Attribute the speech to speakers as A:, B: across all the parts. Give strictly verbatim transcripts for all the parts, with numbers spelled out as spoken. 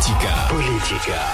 A: بوليتيكا بوليتيكا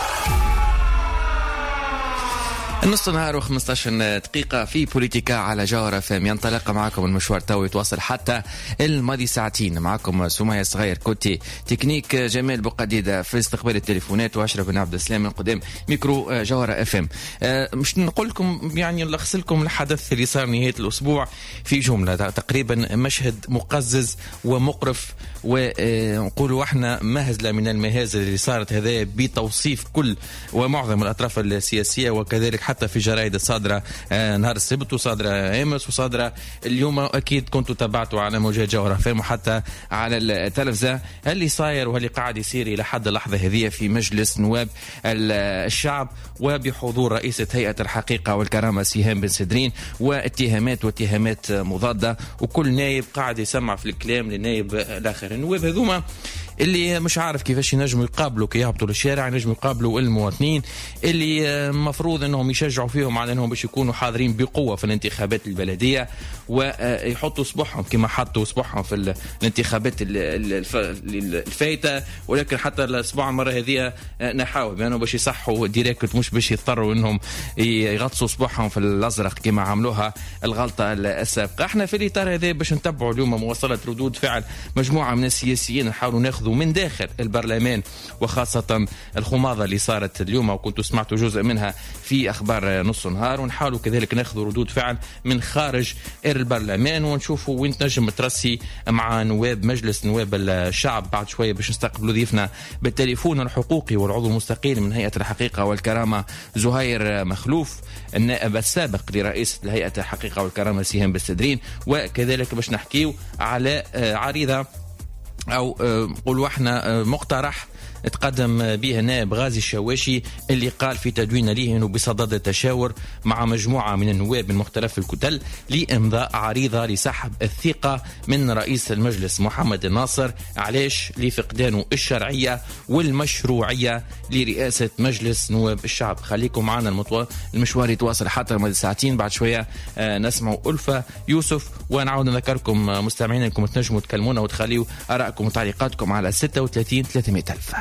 B: النص نهار وخمسة عشر دقيقة في بوليتيكا على جوهرة فام. ينطلق معكم المشوار تو يتواصل حتى الماضي ساعتين. معكم سمية صغير كوتي تكنيك، جمال بقديدة في استقبال التليفونات، واشرف بن عبد السلام من قدام ميكرو جوهرة اف ام. أه مش نقول لكم يعني نلخص لكم الحدث اللي صار نهاية الأسبوع في جملة. تقريبا مشهد مقزز ومقرف، ونقولوا احنا مهزلة من المهازل اللي صارت هذا بتوصيف كل ومعظم الأطراف السياسية، وكذلك حتى في جرائد الصادرة نهار السبت وصادرة امس وصادرة اليوم. اكيد كنتوا تابعتوا على موجات جوهرة فام وحتى على التلفزة اللي صاير واللي قاعد يصير الى حد اللحظة هذه في مجلس نواب الشعب، وبحضور رئيسة هيئة الحقيقة والكرامة سيهان بن سدرين، واتهامات واتهامات مضادة، وكل نايب قاعد يسمع في الكلام للنايب الاخر. النواب هذوما اللي مش عارف كيفاش ينجموا يقابلوا كي يهبطوا للشارع، ينجموا يقابلوا المواطنين اللي مفروض انهم يشجعوا فيهم على انهم باش يكونوا حاضرين بقوه في الانتخابات البلديه، ويحطوا صبحهم كما حطوا صبحهم في الانتخابات الفايته. ولكن حتى الاسبوع المره هذه نحاول بانه باش يصحوا ديريكت، مش باش يضطروا انهم يغطسوا صبحهم في الازرق كما عملوها الغلطه السابقه. احنا في الاطار هذا باش نتبعوا اليوم مواصله ردود فعل مجموعه من السياسيين، نحاولوا ناخذ من داخل البرلمان، وخاصة الخماضة اللي صارت اليوم وكنتوا سمعتوا جزء منها في أخبار نص نهار، ونحاولوا كذلك ناخذ ردود فعل من خارج البرلمان، ونشوفوا وين تنجم ترسي مع نواب مجلس نواب الشعب. بعد شوية باش نستقبلوا ضيفنا بالتليفون الحقوقي والعضو المستقيل من هيئة الحقيقة والكرامة زهير مخلوف، النائب السابق لرئيس هيئة الحقيقة والكرامة سيهان بن سدرين. وكذلك باش نحكيو على عريضة أو نقولوا احنا مقترح تقدم به نائب غازي الشواشي، اللي قال في تدوين ليه انه بصدد التشاور مع مجموعه من النواب من مختلف الكتل لامضاء عريضه لسحب الثقه من رئيس المجلس محمد الناصر. علاش؟ لفقدانه الشرعيه والمشروعيه لرئاسه مجلس نواب الشعب. خليكم معنا، المطو... المشوار يتواصل حتى مدة ساعتين. بعد شويه آه نسمعوا ألفة يوسف، ونعود نذكركم مستمعين انكم تنجموا تكلمونا وتخليوا ارائكم وتعليقاتكم على ستة وثلاثين ثلاثمائة ألف.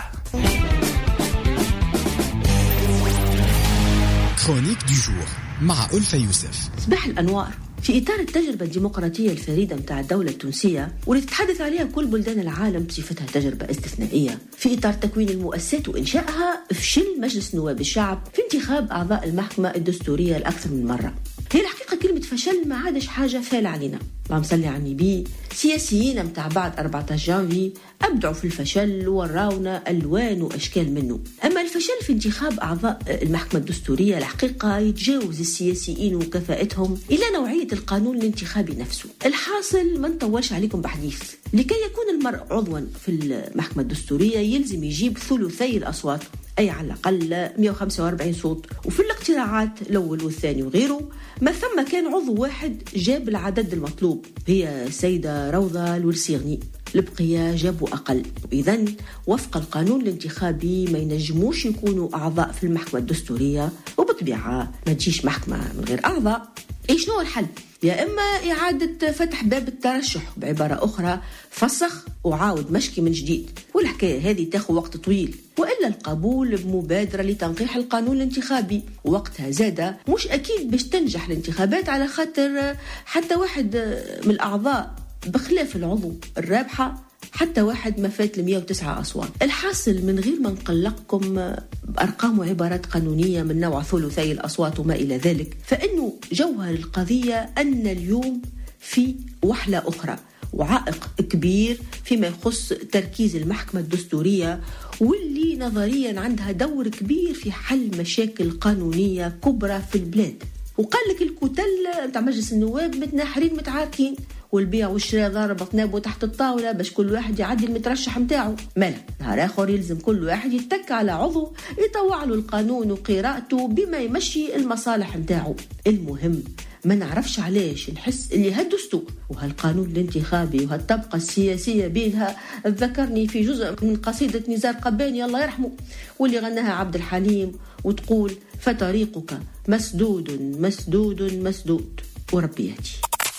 A: كرونيك دو جور مع ألفة يوسف.
C: صباح الأنوار. في إطار التجربة الديمقراطية الفريدة متاع الدولة التونسية واللي تتحدث عليها كل بلدان العالم بصفتها تجربة استثنائية، في إطار تكوين المؤسسات وإنشائها، فشل مجلس نواب الشعب في انتخاب أعضاء المحكمة الدستورية الأكثر من مرة. هي الحقيقة كلمة فشل ما عادش حاجة فعل علينا، اللهم صلي على النبي. سياسيين متاع بعد أربعة عشر جانفي أبدعوا في الفشل وراونا ألوان وأشكال منه. أما الفشل في انتخاب أعضاء المحكمة الدستورية الحقيقة يتجاوز السياسيين وكفاءتهم إلى نوعية القانون الانتخابي نفسه. الحاصل ما نطولش عليكم بحديث، لكي يكون المرء عضوا في المحكمة الدستورية يلزم يجيب ثلثي الأصوات، أي على الأقل مئة وخمسة وأربعين صوت. وفي الاقتراعات الأول والثاني وغيره ما ثم كان عضو واحد جاب العدد المطلوب، هي السيدة روضة الورسيغني. البقية جابوا أقل، وإذن وفق القانون الانتخابي ما ينجموش يكونوا أعضاء في المحكمة الدستورية، وبطبيعة ما تجيش محكمة من غير أعضاء. إيش نوع الحل؟ يا إما إعادة فتح باب الترشح، بعبارة أخرى فسخ وعاود مشكي من جديد، والحكاية هذه تاخذ وقت طويل، وإلا القبول بمبادرة لتنقيح القانون الانتخابي. وقتها زادة مش أكيد باش تنجح الانتخابات، على خاطر حتى واحد من الأعضاء بخلاف العضو الرابحة حتى واحد ما فات مئة وتسعة أصوات. الحاصل من غير ما نقلقكم بأرقام وعبارات قانونية من نوع ثلثي الأصوات وما إلى ذلك، فإنه جوهر القضية أن اليوم في وحلة أخرى وعائق كبير فيما يخص تركيز المحكمة الدستورية، واللي نظريا عندها دور كبير في حل مشاكل قانونية كبرى في البلاد. وقال لك الكتل متاع مجلس النواب متناحرين متعاركين، والبيع والشراء ضارب طنابه تحت الطاولة باش كل واحد يعدي المترشح متاعه. مالا نهار آخر يلزم كل واحد يتك على عضو يطوع له القانون وقراءته بما يمشي المصالح متاعه. المهم ما نعرفش علاش نحس اللي هالدستور وهالقانون الانتخابي وهالطبقة السياسية بينها تذكرني في جزء من قصيدة نزار قباني الله يرحمه، واللي غناها عبد الحليم، وتقول فطريقك مسدود مسدود مسدود وربياتي.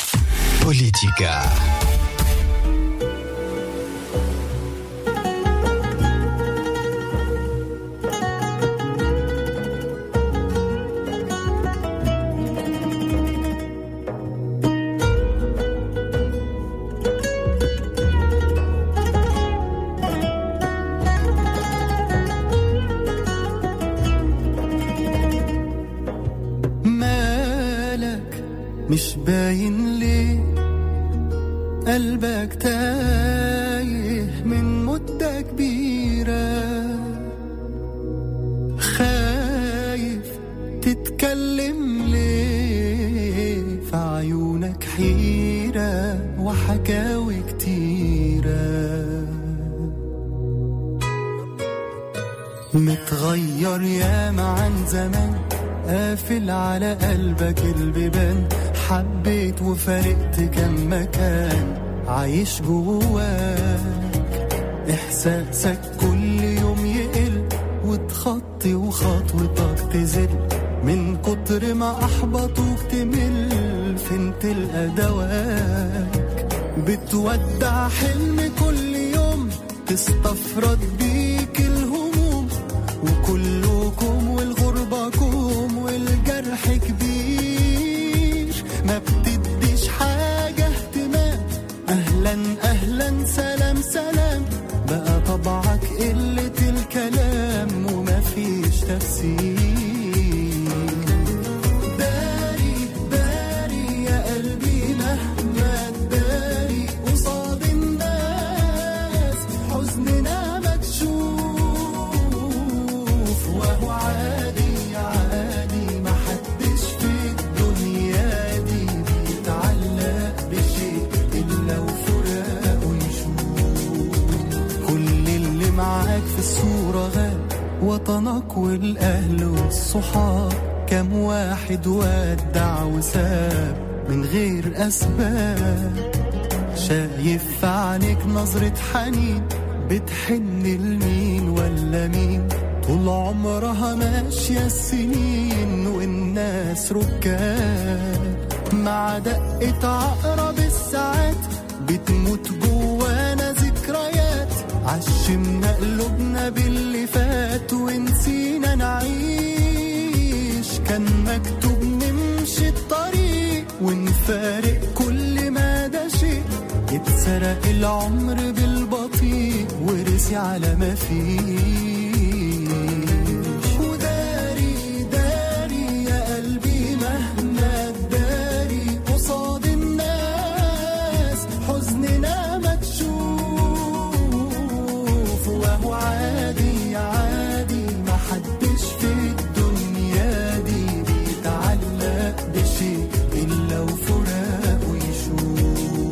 A: بوليتيكا.
D: مش باين ليه قلبك تايه من مدة كبيرة، خايف تتكلم ليه، في عيونك حيرة وحكاوي كتيرة. متغير ياما عن زمان، قافل على قلبك البيبان، حبيت وفارقت كم مكان، عايش جواك إحساسك كل يوم يقل، وتخطي وخطوتك تزل، من كتر ما أحبطوك تمل، فين تلقى دواك، بتودع حلم كل يوم، تستفرد بيك الهموم، وكلكم والغربة كوم، والجرح كبير ما بتديش حاجة اهتمام، أهلا أهلا سلام سلام، بقى طبعك قلة الكلام وما فيش تفسير. داري داري يا قلبي مهما تداري قصاد الناس، حزننا مكشوف وهو عادي عادي، ما حدش في الدنيا دي بيتعلق بشيء إلا وفراقه يشوف. كل اللي معاك في الصورة غاب، وطنك والأهل والصحاب، كم واحد ودع وساب من غير أسباب، شايف في عينيك نظرة حنين، بتحن لمين ولا مين، طول عمرها ماشية السنين والناس ركاب، مع دقة عقرب الساعات بتموت جوانا ذكريات، عشمنا قلوبنا باللي فات ونسينا نعيش، كان مكتوب نمشي الطريق ونفارق كل ما ده شيء، اتسرق العمر بالبطيء ورسي على ما فيه. وداري داري يا قلبي مهما تداري قصاد الناس، حزننا مكشوف وهو عادي عادي، ما حدش في الدنيا دي بيتعلق بشيء إلا وفراقه يشوف.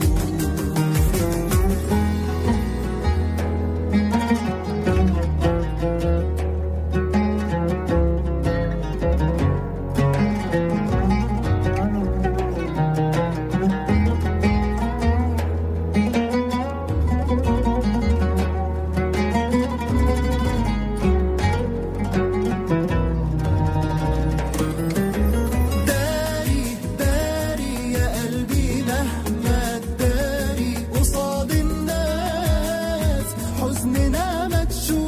D: داري داري يا قلبي مهما تداري قصاد الناس، حزننا مكشوف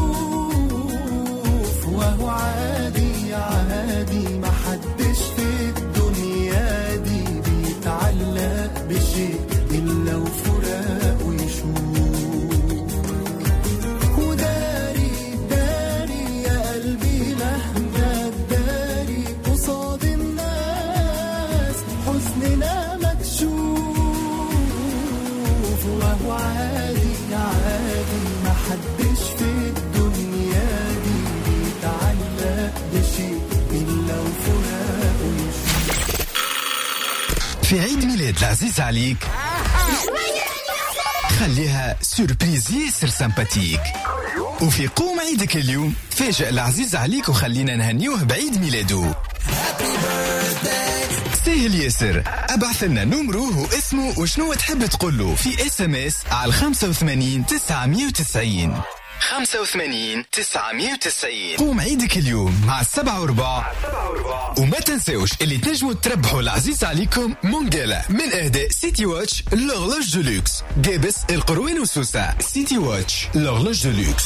D: وهو عادي عادي، ما حدش في الدنيا دي بيتعلق بشيء إلا وفراقه يشوف. وداري داري يا قلبي مهما تداري قصاد الناس، حزننا مكشوف وهو عادي عادي، ما حدش في الدنيا دي بيتعلق بشيء إلا وفراقه يشوف.
A: في عيد ميلاد العزيز عليك خليها سوربريز ياسر سمباتيك، وفي قوم عيدك اليوم فاجئ العزيز عليك وخلينا نهنيوه بعيد ميلاده. سهل ياسر، ابعث لنا نمره واسمه وشنو تحب تقوله في اس ام اس على خمسة وثمانين تسعمية وتسعين خمسة وثمانين تسعمية وتسعين. قوم عيدك اليوم مع السبعة وربع، وما تنسوش اللي تنجموا تربحوا العزيز عليكم مونجالا من اهداء سيتي واتش لورلوج دولوكس، قابس القروين وسوسة. سيتي واتش لورلوج دولوكس.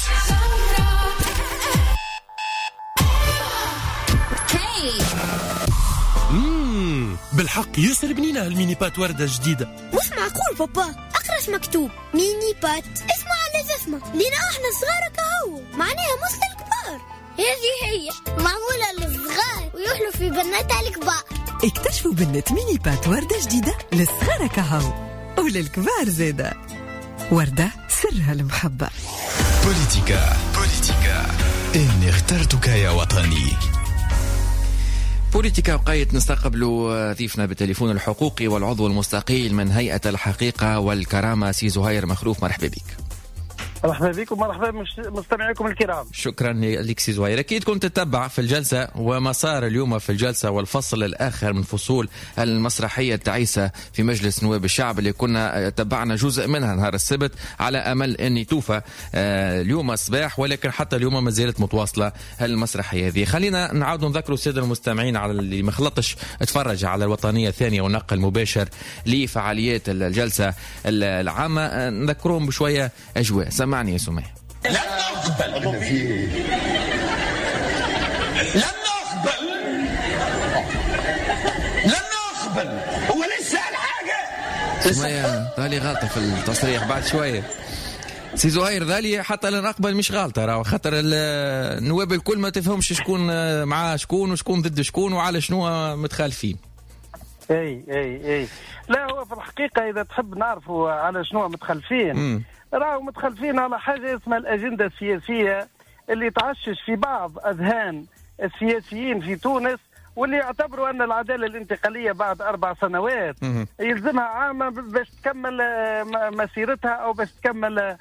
E: امم بالحق ياسر بنينه الميني بات وردة جديدة.
F: مش معقول بابا، اقرا ايش مكتوب، ميني بات اسمه على اسمه، لينا احنا صغار كهو، معناها مش الكبار. هذه هي معمولة للصغار ويحلو في بناتها الكبار.
G: اكتشفوا بالنت ميني بات وردة جديدة للصغار كهو وللكبار زيادة. وردة سرها المحبة.
A: بوليتيكا بوليتيكا إني اخترتك يا وطني.
B: بوليتيكا وقاية نستقبل ضيفنا بالتليفون الحقوقي والعضو المستقيل من هيئة الحقيقة والكرامة سي زهير مخلوف. مرحبا بك.
H: مرحبا بكم، مرحبا مستمعيكم الكرام.
B: شكرا لك سي زهير. اكيد كنت تتبع في الجلسه وما صار اليوم في الجلسه والفصل الاخر من فصول المسرحيه التعيسه في مجلس نواب الشعب اللي كنا تبعنا جزء منها نهار السبت على امل ان توفى اليوم الصباح، ولكن حتى اليوم ما زالت متواصله المسرحيه هذه. خلينا نعاود نذكروا الساده المستمعين على اللي ما خلطش اتفرج على الوطنيه الثانيه ونقل مباشر لفعاليات الجلسه العامه، نذكرهم بشويه اجواء. سمعني يا سمية.
I: لن نقبل لن نقبل لن نقبل هو لسه الحاجة
B: سمية ذالي غلطة في التصريح بعد شوية. سي زهير ذالي حتى لن أقبل مش غلطة، راهو خاطر النواب الكل ما تفهمش شكون معاه شكون وشكون ضد شكون وعلى شنو متخالفين.
H: اي اي اي لا، هو في الحقيقة إذا تحب نعرفوا على شنو متخلفين، راهو متخلفين على حاجة اسمها الأجندة السياسية اللي تعشش في بعض أذهان السياسيين في تونس، واللي يعتبروا أن العدالة الانتقالية بعد أربع سنوات يلزمها عامة باش تكمل مسيرتها أو باش تكمل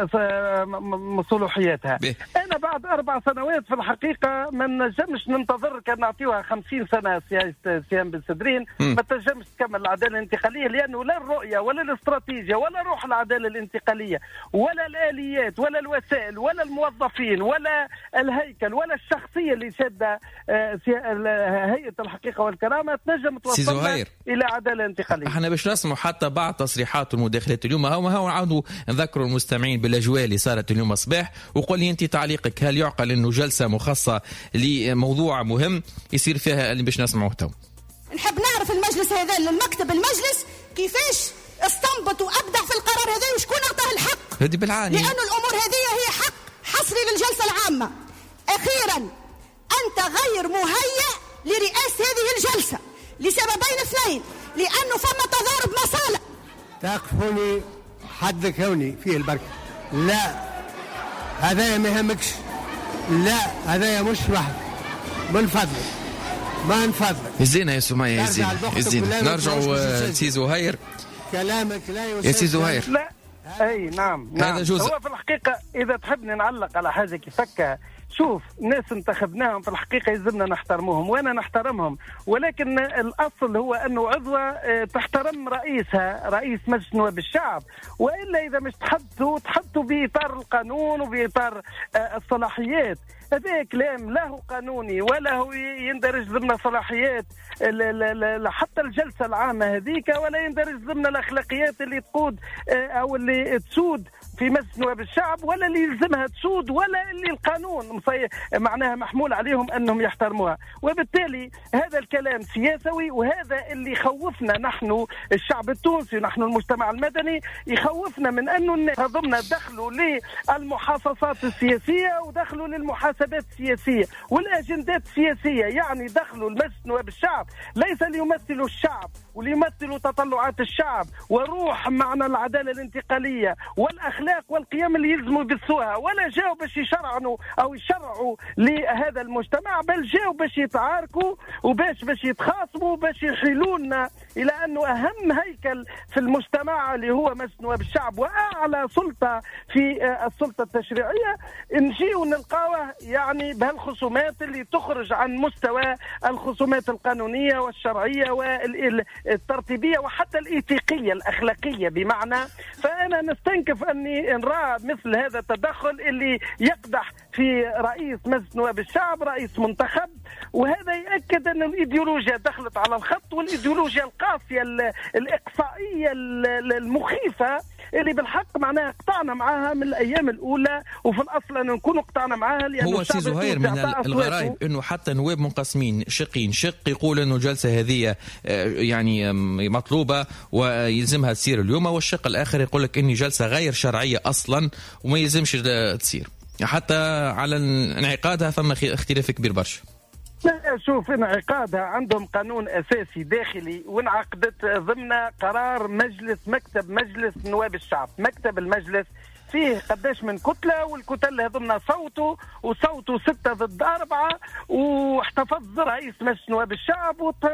H: صلاحياتها. أنا بعد أربع سنوات في الحقيقة ما نجمش ننتظر كان نعطيوها خمسين سنة سياسة سيام بن سدرين، ما تنجمش تكمل العدالة الانتقالية، لأنه لا الرؤية ولا الاستراتيجية ولا روح العدالة الانتقالية ولا الآليات ولا الوسائل ولا الموظفين ولا الهيكل ولا الشخصية اللي شادة هيئة الحقيقة والكرامة تنجم توصلنا إلى عدالة انتقالية.
B: احنا باش نسمعوا حتى بعض تصريحات والمداخلات اليوم، هو هو عاودوا نذكروا المستمعين بالاجواء اللي صارت اليوم الصباح. وقول لي انت تعليقك، هل يعقل انه جلسة مخصصة لموضوع مهم يصير فيها اللي باش نسمعوه تو؟
J: نحب نعرف المجلس هذا، المكتب المجلس كيفاش استنبط وابدع في القرار هذا وشكون اعطاه الحق؟
B: هذه بالعاني،
J: لأن الامور هذه هي حق حصري للجلسة العامة. اخيرا أنت غير مهيأ لرئاسة هذه الجلسة لسببين اثنين، لأنه فما تضارب مصالح.
K: تقفوني حد كوني فيه البركة، لا هذا ما يهمكش، لا هذا مش واحد، من فضلك ما من فضلك.
B: الزينة يا سمية، الزينة الزينة. نرجعوا سي زهير.
K: كلامك لا
B: يا سي زهير.
H: لا أي نعم, نعم. هذا جزء. هو في الحقيقة إذا تحبني نعلق على حاجة كيفك، شوف ناس انتخبناهم في الحقيقة يلزمنا نحترموهم وأنا نحترمهم، ولكن الأصل هو أنه عضوة تحترم رئيسها رئيس مجلس نواب الشعب، وإلا إذا مش تحدثوا تحدثوا بإطار القانون وبإطار الصلاحيات. هذا كلام لا هو قانوني ولا هو يندرج ضمن صلاحيات حتى الجلسة العامة هذيك، ولا يندرج ضمن الأخلاقيات اللي تقود أو اللي تسود في مجلس نواب الشعب، ولا اللي يلزمها تسود، ولا اللي القانون معناها محمول عليهم أنهم يحترموها. وبالتالي هذا الكلام سياسوي، وهذا اللي يخوفنا نحن الشعب التونسي ونحن المجتمع المدني، يخوفنا من أنه الناس هذوما دخلوا للمحاصصات السياسية ودخلوا للمحاسبات السياسية والأجندات السياسية، يعني دخلوا لمجلس نواب الشعب ليس ليمثلوا الشعب وليمثلوا تطلعات الشعب وروح معنى العدالة الانتقالية والأخلاق والقيم اللي يلزموا يبثوها، ولا جاوا باش يشرعنوا أو يشرعوا لهذا المجتمع، بل جاوا باش يتعاركوا وباش باش يتخاصموا باش يحيلونا إلى أنه أهم هيكل في المجتمع اللي هو مجلس نواب الشعب وأعلى سلطة في السلطة التشريعية نجيو نلقاوه يعني بهالخصومات اللي تخرج عن مستوى الخصومات القانونية والشرعية والترتيبية وحتى الإيثيقية الأخلاقية بمعنى. فأنا نستنكف أني نرى مثل هذا التدخل اللي يقدح في رئيس مجلس نواب الشعب، رئيس منتخب، وهذا يأكد أن الإيديولوجيا دخلت على الخط، والإيديولوجيا القاسية الإقصائية المخيفة اللي بالحق معناها قطعنا معها من الأيام الأولى، وفي الأصل أن نكون قطعنا معها. لأن
B: هو سي زهير من الغرائب أنه حتى نواب منقسمين شقين، شق يقول أنه الجلسة هذه يعني مطلوبة ويلزمها تصير اليوم، والشق الآخر يقول لك أني جلسة غير شرعية أصلا وما يلزمش تصير، حتى على انعقادها ثم اختلاف كبير برشا.
H: شوف انعقادها عندهم قانون أساسي داخلي وانعقدت ضمن قرار مجلس مكتب مجلس نواب الشعب. مكتب المجلس فيه قداش من كتلة، والكتل هذمنا صوته وصوته ستة ضد أربعة، واحتفظ رئيس مجلس نواب الشعب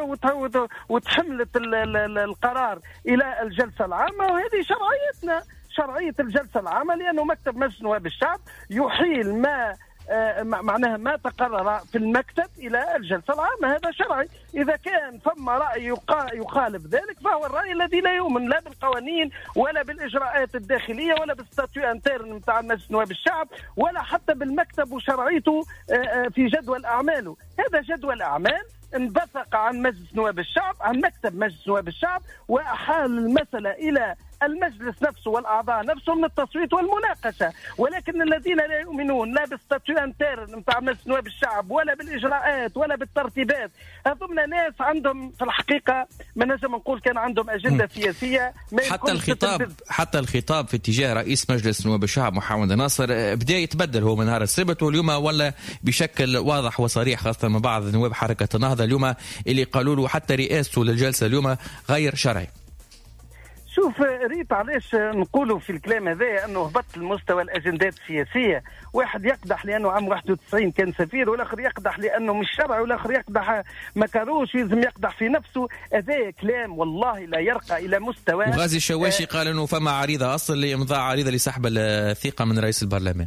H: وتحملت القرار إلى الجلسة العامة. وهذه شرعيتنا، شرعية الجلسة العامة، لأنه مكتب مجلس نواب الشعب يحيل ما آه معناها ما تقرر في المكتب إلى الجلسة العامة. هذا شرعي. إذا كان ثم رأي يخالف ذلك فهو الرأي الذي لا يؤمن لا بالقوانين ولا بالإجراءات الداخلية ولا بالستاتيو انترن نتاع مجلس نواب الشعب ولا حتى بالمكتب وشرعيته آه في جدول أعماله. هذا جدول أعمال انبثق عن مجلس نواب الشعب، عن مكتب مجلس نواب الشعب، وأحال المسألة إلى المجلس نفسه والأعضاء نفسهم من التصويت والمناقشة. ولكن الذين لا يؤمنون لا بالستاتيو انترن نتاع مجلس نواب الشعب ولا بالإجراءات ولا بالترتيبات، هذوما ناس عندهم في الحقيقة ما نجم نقول كان عندهم أجندة سياسية. ما
B: حتى الخطاب حتى الخطاب في اتجاه رئيس مجلس نواب الشعب محمد ناصر بدأ يتبدل هو من نهار السبت، واليوم ولا بشكل واضح وصريح، خاصة من بعض نواب حركة النهضة اليوم اللي قالوا له حتى رئاسته للجلسة اليوم غير شرعي.
H: شوف ريت علاش نقولوا في الكلام هذا انه هبط المستوى الاجندات السياسيه. واحد يقدح لانه عام واحد وتسعين كان سفير، والاخر يقدح لانه مش شرعي، والاخر يقدح ما كاروش يلزم يقدح في نفسه. هذا كلام والله لا يرقى الى مستوى.
B: وغازي الشواشي آه قال انه فما عريضه اصل لامضاء عريضه لسحب الثقه من رئيس البرلمان.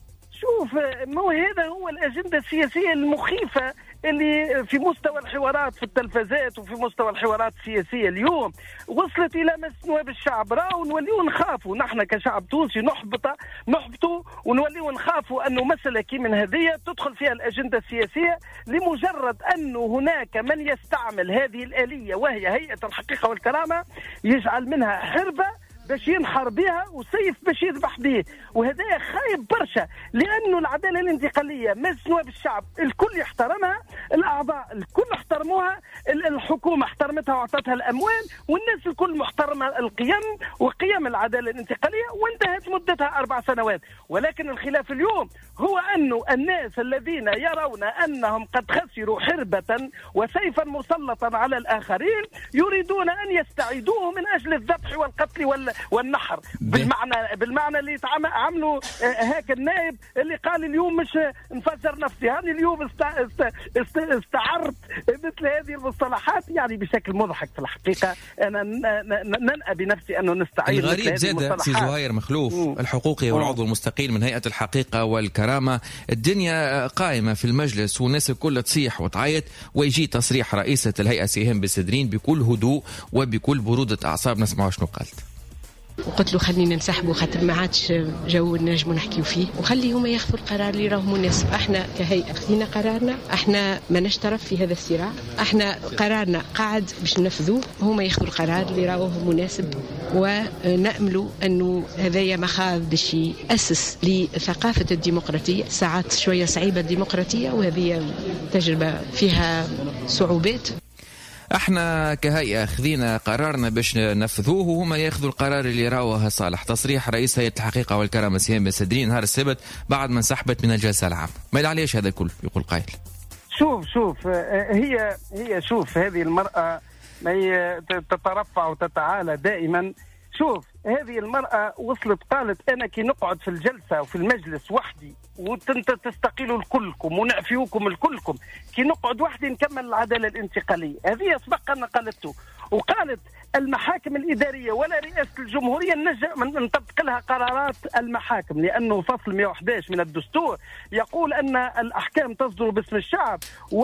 H: شوف مو هذا هو الاجنده السياسيه المخيفه اللي في مستوى الحوارات في التلفزات وفي مستوى الحوارات السياسيه اليوم وصلت الى مجلس نواب الشعب. راهو نوليو نخافوا نحن كشعب تونسي نحبط نحبطوا ونوليو نخافوا انه مساله كي من هذه تدخل فيها الاجنده السياسيه لمجرد انه هناك من يستعمل هذه الاليه وهي هيئه الحقيقه والكرامه، يجعل منها حربه باش ينحر بها وسيف باش يذبح به. وهذا خايب برشا، لانه العداله الانتقاليه مجلس نواب الشعب الكل يحترمها، الاعضاء الكل احترموها، الحكومه احترمتها واعطتها الاموال، والناس الكل محترمه القيم وقيم العداله الانتقاليه، وانتهت مدتها اربع سنوات. ولكن الخلاف اليوم هو انه الناس الذين يرون انهم قد خسروا حربه وسيفا مسلطا على الاخرين يريدون ان يستعيدوه من اجل الذبح والقتل وال والنحر بالمعنى بالمعنى اللي عملوا هاك النائب اللي قال اليوم مش نفجر نفسي. هاني اليوم است است است استعرت مثل هذه المصطلحات يعني بشكل مضحك. في الحقيقه انا ننأى بنفسي انه نستعيد
B: الغريب زاد سي زهير مخلوف مم. الحقوقي والعضو المستقيل من هيئه الحقيقه والكرامه. الدنيا قائمه في المجلس والناس الكل تصيح وتعيط، ويجي تصريح رئيسه الهيئه سيهان بسدرين بكل هدوء وبكل بروده اعصاب. نسمعوا شنو قالت.
L: وقلت له خلينا نسحبه خاطر ما عادش جو نجموا نحكيو فيه، وخلي هما ياخذوا القرار اللي راه مناسب. احنا كهيئه خذينا قرارنا، احنا ما نشترف في هذا الصراع، احنا قرارنا قاعد باش ننفذوه، هما ياخذوا القرار اللي راه مناسب. ونأملوا انه هذايا مخاض باش يأسس لثقافه الديمقراطيه. ساعات شويه صعيبه الديمقراطيه وهذه تجربه فيها صعوبات.
B: احنا كهيئة خذينا قرارنا باش ننفذوه وهم ياخذوا القرار اللي راوه صالح. تصريح رئيس هيئة الحقيقة والكرامة سيهان بسدرين نهار السبت بعد ما انسحبت من الجلسة العامة. ما عليش هذا الكل؟ يقول قائل.
H: شوف شوف هي هي شوف هذه المرأة ما تترفع وتتعالى دائما. شوف هذه المرأة وصلت قالت أنا كي نقعد في الجلسة وفي المجلس وحدي وانت تستقيلوا الكلكم ونعفيوكم الكلكم، كي نقعد وحدي نكمل العدالة الانتقالية. هذه سبق أن قالته. وقالت المحاكم الإدارية ولا رئاسة الجمهورية نطبق لها قرارات المحاكم، لأنه فصل مئة وأحد عشر من الدستور يقول أن الأحكام تصدر باسم الشعب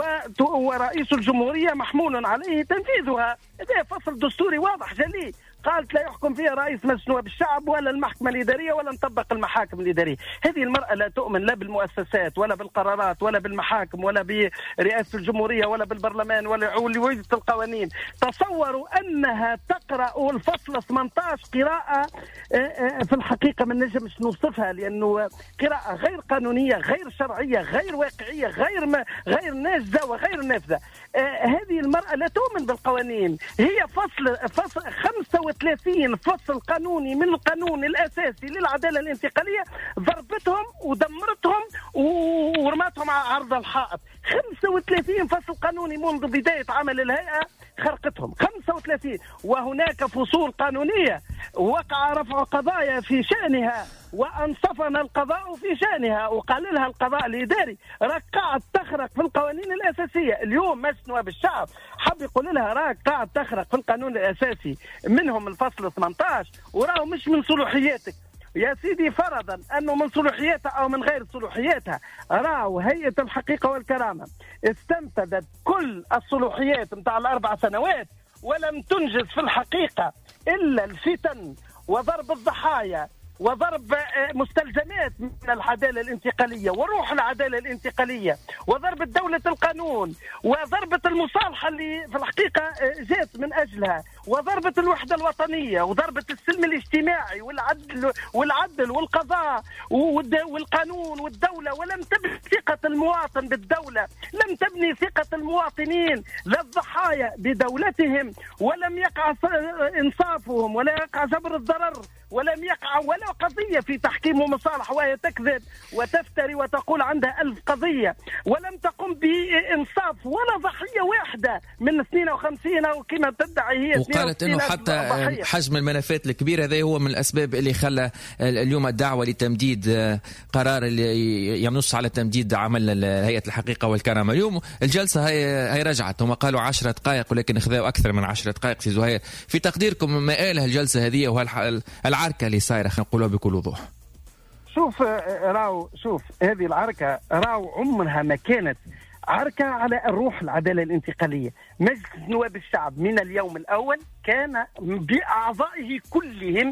H: ورئيس الجمهورية محمول عليه تنفيذها. هذا فصل دستوري واضح جلي. قالت لا يحكم فيها رئيس مجلس نواب الشعب ولا المحكمة الإدارية ولا نطبق المحاكم الإدارية. هذه المرأة لا تؤمن لا بالمؤسسات ولا بالقرارات ولا بالمحاكم ولا برئاسة الجمهورية ولا بالبرلمان ولا وجودة القوانين. تصوروا أنها تقرأ الفصل ثمانية عشر قراءة في الحقيقة ما نجمش نوصفها، لأنه قراءة غير قانونية غير شرعية غير واقعية غير ما غير ناجزة وغير نافذة. هذه المرأة لا تؤمن بالقوانين. هي فصل فصل خمسة وثلاثين فصل قانوني من القانون الأساسي للعدالة الانتقالية ضربتهم ودمرتهم ورماتهم على عرض الحائط. خمسة خمسة وثلاثين فصل قانوني منذ بداية عمل الهيئة خرقتهم، خمسة وثلاثين، وهناك فصول قانونية وقع رفع قضايا في شأنها وأنصفنا القضاء في شأنها وقال لها القضاء الإداري راك قاعد تخرق في القوانين الأساسية. اليوم مجلس نواب الشعب حب يقول لها راك قاعد تخرق في القانون الأساسي منهم الفصل ثمانية عشر وراهو مش من صلاحياتك. يا سيدي فرضا أنه من صلاحياتها أو من غير صلاحياتها، راهو هيئة الحقيقة والكرامة استنفذت كل الصلاحيات متاع الأربع سنوات ولم تنجز في الحقيقة إلا الفتن وضرب الضحايا وضرب مستلزمات من العدالة الانتقالية وروح العدالة الانتقالية وضرب دولة القانون وضربة المصالحة اللي في الحقيقة جات من أجلها وضربة الوحدة الوطنية وضربة السلم الاجتماعي والعدل والعدل والقضاء والقانون والدولة. ولم تبني ثقة المواطن بالدولة، لم تبني ثقة المواطنين للضحايا بدولتهم، ولم يقع إنصافهم ولا يقع جبر الضرر، ولم يقع ولا قضية في تحكيم ومصالح، وهي تكذب وتفتري وتقول عندها ألف قضية، ولم تقم بإنصاف ولا ضحية واحدة من اثنين وخمسين أو كما تدعي هي.
B: وقالت أنه حتى حجم الملفات الكبير هذا هو من الأسباب اللي خلى اليوم الدعوة لتمديد قرار اللي ينص على تمديد عمل هيئة الحقيقة والكرامة. اليوم الجلسة هي هي رجعت، هم قالوا عشرة دقائق ولكن اخذوا أكثر من عشرة دقائق. سي زهير، في تقديركم ما قالها الجلسة هذه وهالعركة اللي صايرة خلينا نقولها بكل وضوح؟
H: شوف راو شوف هذه العركة راو عمرها ما كانت عركة على الروح العدالة الانتقالية. مجلس نواب الشعب من اليوم الأول كان بأعضائه كلهم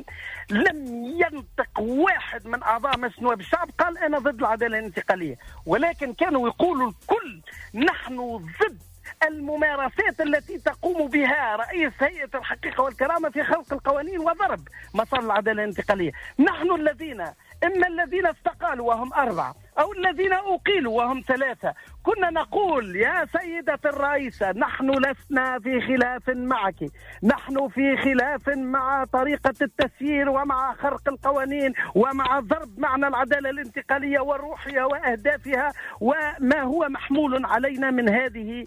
H: لم ينطق واحد من أعضاء مجلس نواب الشعب قال أنا ضد العدالة الانتقالية، ولكن كانوا يقولوا الكل نحن ضد الممارسات التي تقوم بها رئيس هيئة الحقيقة والكرامة في خلق القوانين وضرب مسار العدالة الانتقالية. نحن الذين إما الذين استقالوا وهم أربعة أو الذين أقيلوا وهم ثلاثة كنا نقول يا سيدة الرئيسة نحن لسنا في خلاف معك، نحن في خلاف مع طريقة التسيير ومع خرق القوانين ومع ضرب معنى العدالة الانتقالية وروحها وأهدافها وما هو محمول علينا من هذه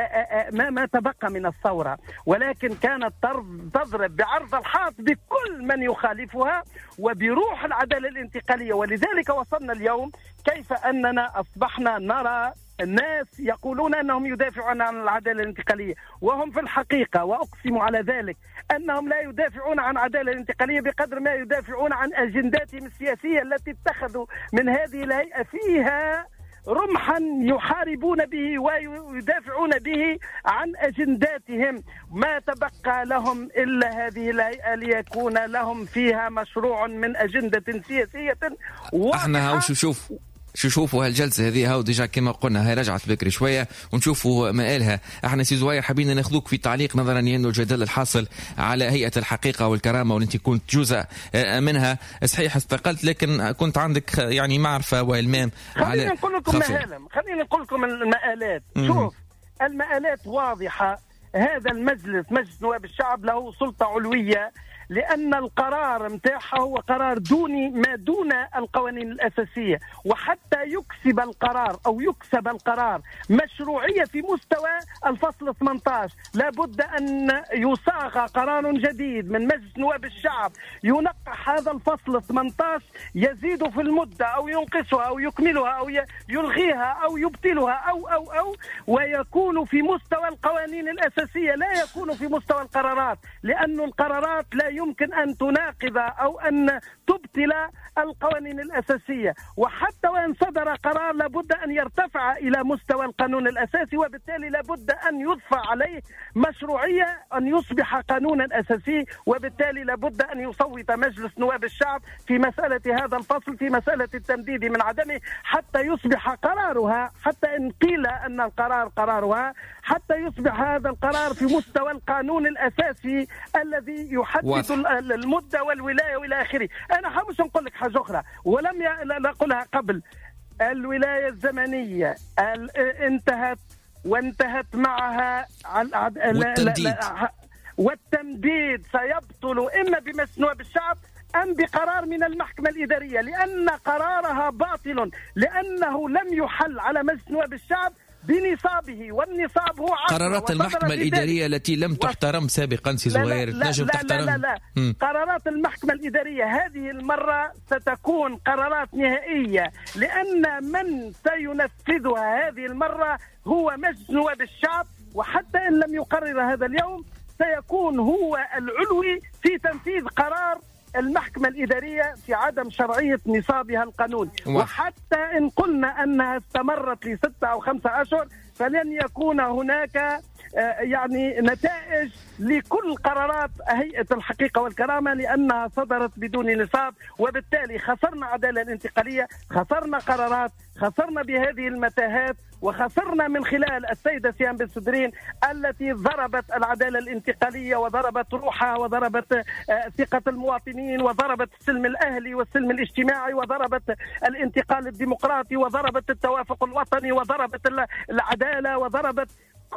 H: ما, ما تبقى من الثورة، ولكن كانت تضرب بعرض الحائط بكل من يخالفها وبروح العدالة الانتقالية. ولذلك وصلنا اليوم كيف أننا أصبحنا نرى الناس يقولون أنهم يدافعون عن العدالة الانتقالية وهم في الحقيقة وأقسم على ذلك أنهم لا يدافعون عن العدالة الانتقالية بقدر ما يدافعون عن أجنداتهم السياسية التي اتخذوا من هذه الهيئة فيها رمحا يحاربون به ويدافعون به عن أجنداتهم. ما تبقى لهم إلا هذه الهيئة ليكون لهم فيها مشروع من أجندة سياسية.
B: احنا هاو شو شوف شو شوفوا هالجلسة هذه هاو ديجا كما قلنا هاي رجعت بكري شوية ونشوفوا ما قالها. احنا سي زوير حابين ناخذوك في تعليق نظرا لأنه الجدل الحاصل على هيئة الحقيقة والكرامة وانت كنت جزء منها. صحيح استقلت لكن كنت عندك يعني معرفة وإلمام.
H: خلينا نقول لكم مهالم، خلينا نقول لكم المآلات. شوف المآلات واضحة. هذا المجلس مجلس نواب الشعب له سلطة علوية لأن القرار متاعها هو قرار دوني ما دون القوانين الأساسية، وحتى يكسب القرار أو يكسب القرار مشروعية في مستوى الفصل ثمانية عشر لابد أن يصاغ قرار جديد من مجلس نواب الشعب ينقح هذا الفصل ثمانية عشر يزيد في المدة أو ينقصها أو يكملها أو يلغيها أو يبطلها أو أو أو ويكون في مستوى القوانين الأساسية لا يكون في مستوى القرارات، لأن القرارات لا يمكن أن تناقض أو أن تبطل القوانين الأساسية، وحتى وإن صدر قرار لابد أن يرتفع إلى مستوى القانون الأساسي، وبالتالي لابد أن يضفى عليه مشروعية أن يصبح قانونا أساسي، وبالتالي لابد أن يصوت مجلس نواب الشعب في مسألة هذا الفصل في مسألة التمديد من عدمه حتى يصبح قرارها، حتى إن قيل أن القرار قرارها، حتى يصبح هذا القرار في مستوى القانون الأساسي الذي يحدد المدة والولاية وإلى آخره. أنا حابش نقول لك حاجة أخرى ولم نقولها قبل. الولاية الزمنية انتهت وانتهت معها
B: والتمديد
H: والتمديد سيبطل إما بمجلس نواب الشعب أم بقرار من المحكمة الإدارية، لأن قرارها باطل لأنه لم يحل على مجلس نواب الشعب بنصابه، والنصاب هو عشرة.
B: قرارات المحكمة الإدارية التي لم تحترم سابقا سي زهير تنجم تحترم؟
H: لا لا لا, لا. قرارات المحكمة الإدارية هذه المرة ستكون قرارات نهائية، لأن من سينفذها هذه المرة هو مجلس نواب الشعب، وحتى إن لم يقرر هذا اليوم سيكون هو العلوي في تنفيذ قرار المحكمة الإدارية في عدم شرعية نصابها القانوني. وحتى إن قلنا أنها استمرت لستة أو خمسة أشهر فلن يكون هناك يعني نتائج لكل قرارات هيئة الحقيقة والكرامة، لأنها صدرت بدون نصاب، وبالتالي خسرنا عدالة الانتقالية، خسرنا قرارات، خسرنا بهذه المتاهات، وخسرنا من خلال السيدة سيام بن سدرين التي ضربت العدالة الانتقالية وضربت روحها وضربت ثقة المواطنين وضربت السلم الأهلي والسلم الاجتماعي وضربت الانتقال الديمقراطي وضربت التوافق الوطني وضربت العدالة وضربت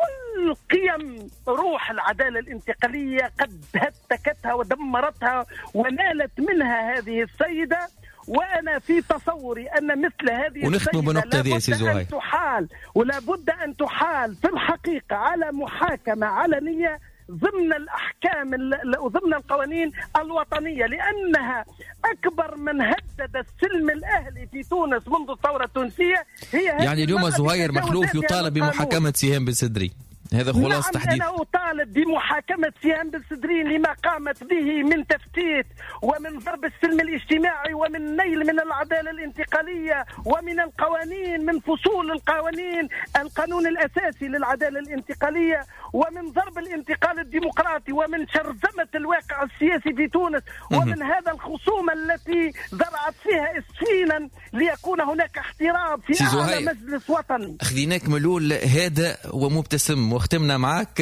H: كل قيم روح العدالة الانتقالية، قد هتكتها ودمرتها ونالت منها هذه السيدة. وأنا في تصوري أن مثل هذه السيدة لابد أن تحال ولا بد أن تحال في الحقيقة على محاكمة علنية ضمن الأحكام ضمن القوانين الوطنية، لأنها أكبر من هدد السلم الأهلي في تونس منذ الثورة التونسية. هي
B: يعني اليوم زهير مخلوف يطالب بمحاكمة سيام بن سدرين، هذا خلاص تحديد.
H: نعم، أنا أطالب بمحاكمة سيام بن سدرين لما قامت به من تفتيت ومن ضرب السلم الاجتماعي ومن نيل من العدالة الانتقالية ومن القوانين، من فصول القوانين، القانون الأساسي للعدالة الانتقالية، ومن ضرب الانتقال الديمقراطي، ومن شرذمة الواقع السياسي في تونس، ومن هذا الخصومة التي زرعت فيها اسفينا ليكون هناك احترام في أعلى مجلس وطني.
B: أخذيناك ملول هادئ ومبتسم، واختمنا معك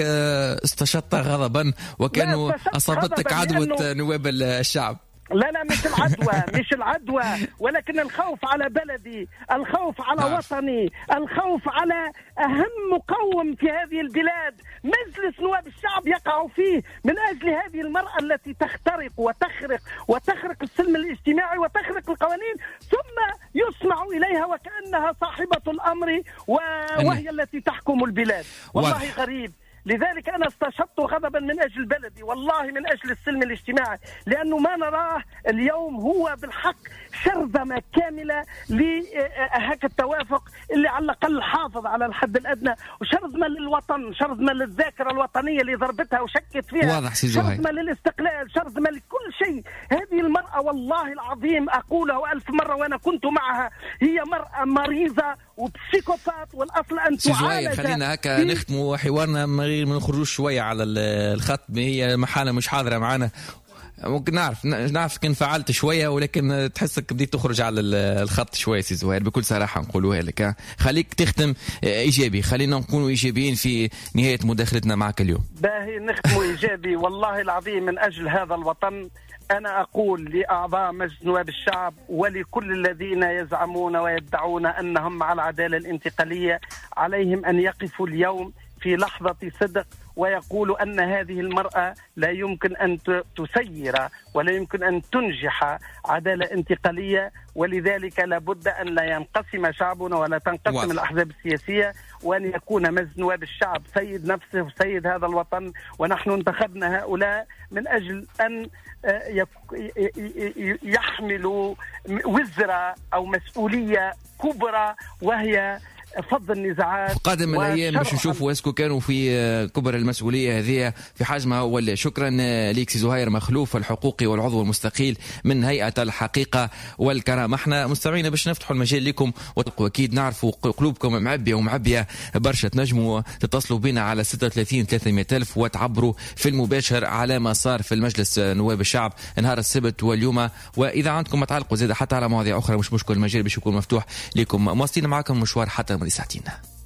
B: استشط غضبا وكانوا أصابتك عدوى نواب الشعب.
H: لا لا مش العدوى مش العدوى ولكن الخوف على بلدي، الخوف على نعم. وطني، الخوف على أهم مقوم في هذه البلاد مجلس نواب الشعب يقع فيه من أجل هذه المرأة التي تخترق وتخرق وتخرق السلم الاجتماعي وتخرق القوانين، ثم يسمع إليها وكأنها صاحبة الأمر وهي التي تحكم البلاد. والله غريب. لذلك أنا استشطت غضبا من أجل بلدي، والله من أجل السلم الاجتماعي، لأنه ما نراه اليوم هو بالحق شرذمة كاملة لهك التوافق اللي على الأقل حافظ على الحد الأدنى، وشرذمة للوطن، شرذمة للذاكرة الوطنية اللي ضربتها وشكت فيها، شرذمة للاستقلال، شرذمة لكل شيء. هذه المرأة والله العظيم أقوله ألف مرة وأنا كنت معها، هي مرأة مريضة وبسيكوبات، والأصل أن تعالج.
B: خلينا هكا نختموا حوارنا ما نخرجوش شوية على الخط، هي محالة مش حاضرة معنا، ممكن نعرف نعرف كان فعلت شوية ولكن تحسك بديت تخرج على الخط شوية سي زهير، بكل صراحة نقولوها لك. خليك تختم إيجابي، خلينا نكونوا إيجابيين في نهاية مداخلتنا معك اليوم.
H: باهي نختموا إيجابي والله العظيم من أجل هذا الوطن. أنا أقول لأعضاء مجلس نواب الشعب ولكل الذين يزعمون ويدعون أنهم مع العدالة الانتقالية، عليهم أن يقفوا اليوم في لحظة صدق ويقولوا أن هذه المرأة لا يمكن أن تسير ولا يمكن أن تنجح عدالة انتقالية، ولذلك لابد أن لا ينقسم شعبنا ولا تنقسم واضح. الأحزاب السياسية، وأن يكون مجلس نواب الشعب سيد نفسه وسيد هذا الوطن. ونحن انتخبنا هؤلاء من أجل أن يحملوا وزرة أو مسؤولية كبرى، وهي فض النزاعات.
B: قادم الأيام باش نشوفوا اسكو كانوا في كبر المسؤولية هذه في حجمها ولا. شكرا ليك سي زهير مخلوف الحقوقي والعضو المستقيل من هيئة الحقيقة والكرامة. احنا مستمعين باش نفتحوا المجال لكم واكيد نعرفوا قلوبكم معبية ومعبية برشا، تنجموا تتصلوا بنا على ستة وثلاثين ثلاثمائة ألف وتعبروا في المباشر على ما صار في المجلس نواب الشعب نهار السبت واليوم. وإذا عندكم ما تعلقوا زيادة حتى على مواضيع أخرى مش مشكل، المجال باش يكون مفتوح لكم. مواصلين معكم مشوار حتى ساعتين.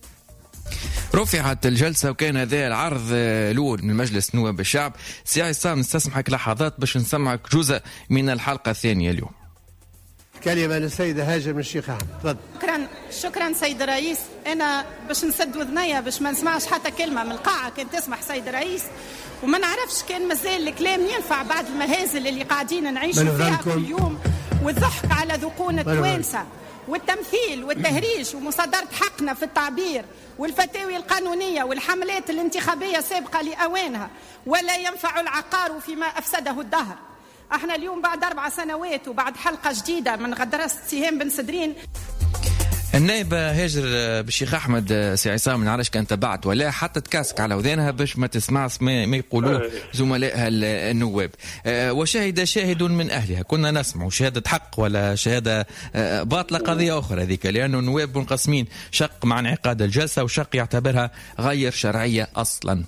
B: رفعت الجلسة وكان هذا العرض الأول من مجلس نواب الشعب. سي عصام نستسمحك لحظات باش نسمعك جزء من الحلقة الثانية اليوم.
K: كلمة للسيدة هاجر من الشيخ أحمد، تفضل.
M: شكرا شكرا سيد الرئيس. أنا باش نسد وذنيا باش ما نسمعش حتى كلمة من القاعة كان تسمح سيد الرئيس، وما نعرفش كان مازال الكلام ينفع بعد المهازل اللي قاعدين نعيشوا فيها كل يوم والضحك على ذقون التوانسة والتمثيل والتهريج ومصادرة حقنا في التعبير والفتاوي القانونية والحملات الانتخابية سابقة لأوانها، ولا ينفع العقار فيما أفسده الدهر. احنا اليوم بعد أربع سنوات وبعد حلقة جديدة من غدرسة سهام بن سدرين.
B: النائب هاجر بالشيخ احمد سي عصام، من علاش كان تبعت ولا حتى تكاسك على ودانها باش ما تسمعش ما يقولوه زملائها النواب. وشهد شاهد من اهلها، كنا نسمع شهاده حق ولا شهاده باطله قضيه اخرى هذيك، لانه النواب منقسمين، شق مع انعقاد الجلسه وشق يعتبرها غير شرعيه اصلا.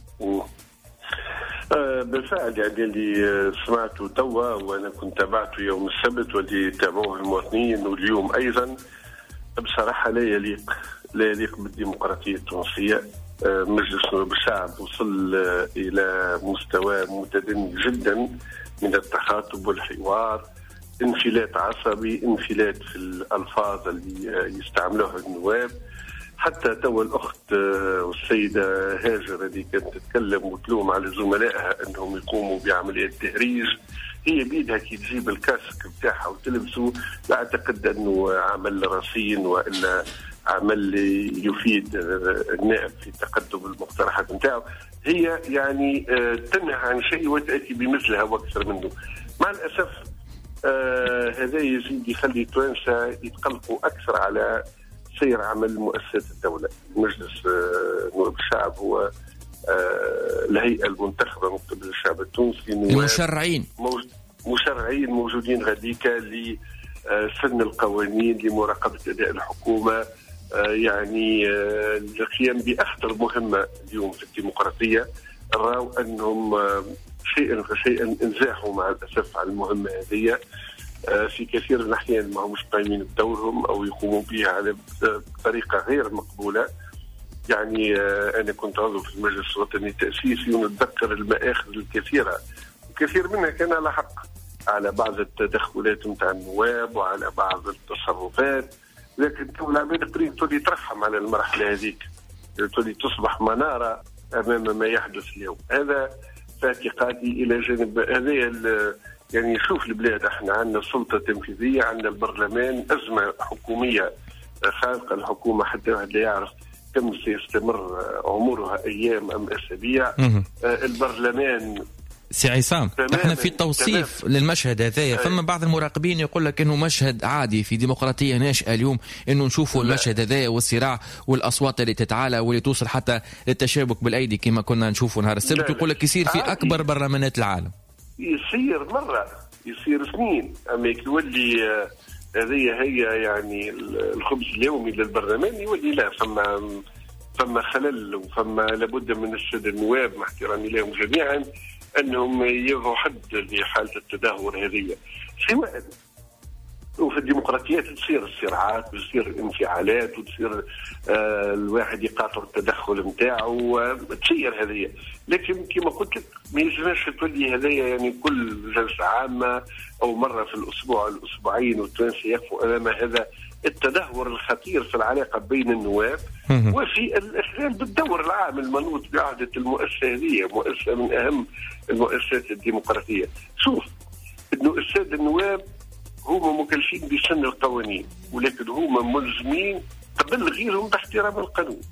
N: بالفعل يعني اللي سمعته توا وانا كنت تابعته يوم السبت واللي تابعوه المواطنين واليوم ايضا، بصراحه لا يليق لا يليق بالديمقراطيه التونسيه. مجلس نواب الشعب وصل الى مستوى متدني جدا من التخاطب والحوار، انفلات عصبي، انفلات في الالفاظ اللي يستعملوها النواب. حتى توا الاخت والسيده هاجر اللي كانت تتكلم وتلوم على زملائها انهم يقوموا بعمليه تهريج، هي بيدها كي تجيب الكاسك بتاعها وتلبسه، لا اعتقد انه عمل رصين والا عمل يفيد النائب في تقدم المقترحات نتاعو. هي يعني تنهى عن شيء وتاتي بمثلها واكثر منه. مع الاسف هذا يزيد يخلي التوانسه يتقلقوا اكثر على سير عمل مؤسسات الدولة. مجلس نواب الشعب هو الهيئة المنتخبة من قبل الشعب التونسي،
B: المشرعين
N: موج... مشرعين موجودين غاديكا لسن القوانين، لمراقبة أداء الحكومة، يعني القيام بأخطر مهمة اليوم في الديمقراطية. راوا أنهم شيئا فشيئا انزاحوا مع الأسف على المهمة هذه في كثير من الأحيان، ما همش قايمين بدورهم أو يقوموا بها على طريقة غير مقبولة. يعني أنا كنت عضو في المجلس الوطني التأسيسي ونتذكر المآخذ الكثيرة، وكثير منها كان على حق، على بعض التدخلات متاع النواب وعلى بعض التصرفات، لكن تو العباد قريب تولي ترحم على المرحلة هذيك، تولي تصبح منارة أمام ما يحدث اليوم. هذا في اعتقادي إلى جانب هذا. يعني شوف البلاد، احنا عندنا سلطة تنفيذية، عندنا البرلمان، أزمة حكومية خارقة الحكومة حتى واحد لا يعرف كم سيستمر عمرها، أيام أم أسابيع. آه البرلمان
B: سي عصام، احنا في توصيف للمشهد هذايا، فما بعض المراقبين يقول لك انه مشهد عادي في ديمقراطيه ناشئه اليوم، انه نشوفوا المشهد هذايا والصراع والاصوات اللي تتعالى واللي توصل حتى للتشابك بالايدي كما كنا نشوفوا نهار السبت، ويقول لك يصير في اكبر برلمانات العالم.
N: يصير مرة، يصير سنين، أما يولي هذه هي يعني الخبز اليومي للبرلمان، يولي لا فما فما خلل وفما لابد من السادة النواب مع احترامي لهم جميعا أنهم يضعوا حد لحالة التدهور هذه. سواء وفي الديمقراطيات تصير الصراعات وتصير الانفعالات وتصير آه الواحد يقاطع التدخل نتاعو وتصير هذه، لكن كما قلت لك ما يلزمش تولي هذايا يعني كل جلسة عامة أو مرة في الأسبوع الأسبوعين والتوانسة يقفوا أمام هذا التدهور الخطير في العلاقة بين النواب وفي الإخلال بالدور العام المنوط بعهدة المؤسسة هذه، مؤسسة من أهم المؤسسات الديمقراطية. شوف إنه السادة النواب هم مكلفين بسن القوانين، ولكن هم ملزمين قبل غيرهم باحترام القانون.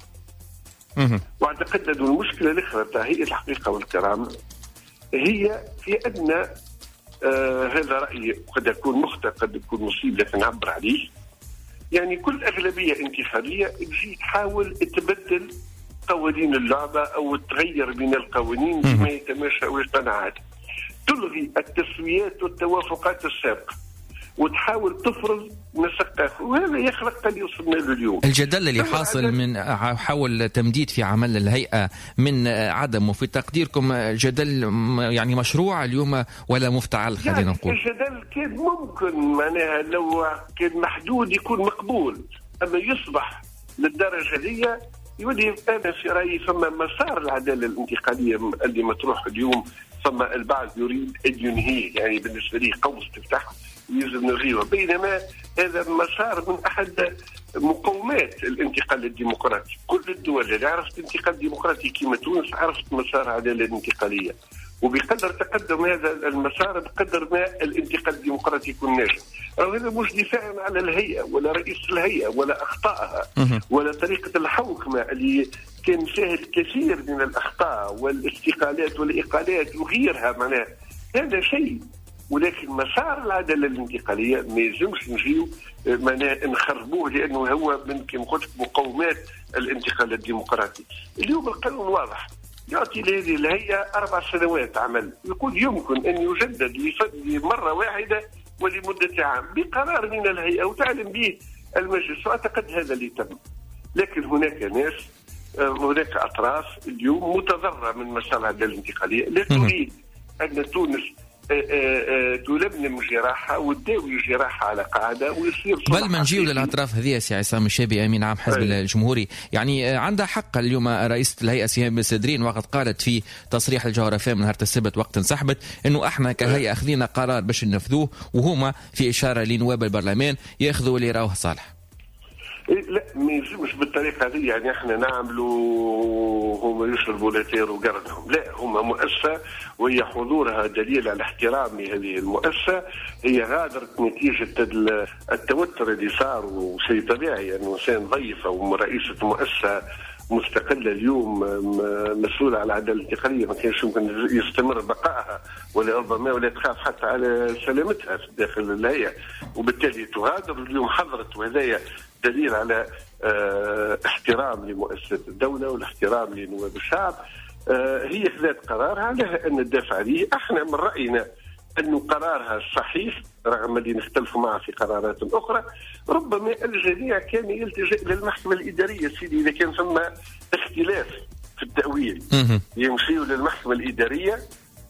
N: واعتقد أن المشكلة الأخرى تاع هيئة الحقيقة والكرامة هي في أن آه هذا رأيي قد يكون مخطئ قد يكون مصيب لكن نعبر عليه. يعني كل أغلبية انتخابية تجي تحاول تبدل قوانين اللعبة أو تغير من القوانين بما يتماشى ويقتنعات، تلغي التسويات والتوافقات السابقة وتحاول تفرض مسق آخر، وهذا يخلق اللي وصلنا له اليوم.
B: الجدل اللي حاصل من حول تمديد في عمل الهيئة من عدم، وفي تقديركم جدل يعني مشروع اليوم ولا مفتعل؟ خلينا
N: يعني
B: نقول
N: الجدل كان ممكن معناها لو كان محدود يكون مقبول، أما يصبح للدرجة دي يولي أنا في رأيي فما مسار العدالة الانتقالية اللي مطروح اليوم، فما البعض يريد أن ينهيه، يعني بالنسبة لي قوس تفتح يجب نلغيه، بينما هذا مسار من أحد مقومات الانتقال الديمقراطي. كل الدول اللي عرفت انتقال ديمقراطي كما تونس عرفت مسار عدالة انتقالية، وبقدر تقدم هذا المسار بقدر ما الانتقال الديمقراطي يكون ناجح. هذا مش دفاعا على الهيئة ولا رئيس الهيئة ولا أخطائها ولا طريقة الحوكمة اللي كان فيها الكثير من الأخطاء والاستقالات والإقالات وغيرها، معناه هذا شيء. ولكن مسار العدالة الانتقالية ما يلزمش نجيو معناه نخربوه، لأنه هو من كما قلت مقومات الانتقال الديمقراطي. اليوم القانون واضح، يعطي لهذه الهيئة أربع سنوات عمل، يقول يمكن أن يجدد لمرة واحدة ولمدة عام بقرار من الهيئة وتعلم به المجلس، وأعتقد هذا اللي تم. لكن هناك ناس، هناك أطراف اليوم متضررة من مسار العدالة الانتقالية، لا تريد أن تونس تلملم جراحها وتداوي جراحها على قاعدة ويصير.
B: قبل ما نجيو للأطراف هذه سي عصام الشابي أمين عام حزب أيه. الجمهوري، يعني عندها حق اليوم رئيسة الهيئة سهام السدرين وقت قالت في تصريح الجوهرة فام نهار السبت وقت انسحبت إنه إحنا كهيئة أخذنا قرار باش ننفذوه، وهما في إشارة لنواب البرلمان يأخذوا اللي راوه صالح.
N: لا ما يلزمش بالطريقه هذه، يعني احنا نعملوا هم يشربوا لاتير وقردهم، لا هم مؤسسه وهي حضورها دليل على احترام لهذه المؤسسه. هي غادرت نتيجه التوتر اللي صار، وشيء طبيعي انه انسان ضيف او رئيسه مؤسسه مستقله اليوم مسؤوله على العداله الانتقاليه ما كانش يمكن يستمر بقائها، ولا ربما ولا تخاف حتى على سلامتها في داخل الهيئه، وبالتالي تغادر اليوم حضرت، وهذا دليل على اه احترام لمؤسسة الدولة والاحترام لنواب الشعب. اه هي خذت قرارها، عليها أن ندافع عليه. احنا من رأينا أنه قرارها صحيح رغم اللي نختلفوا معه في قرارات أخرى. ربما الجميع كان يلتجئ للمحكمة الإدارية سيدي، إذا كان ثم اختلاف في التأويل يمشيوا للمحكمة الإدارية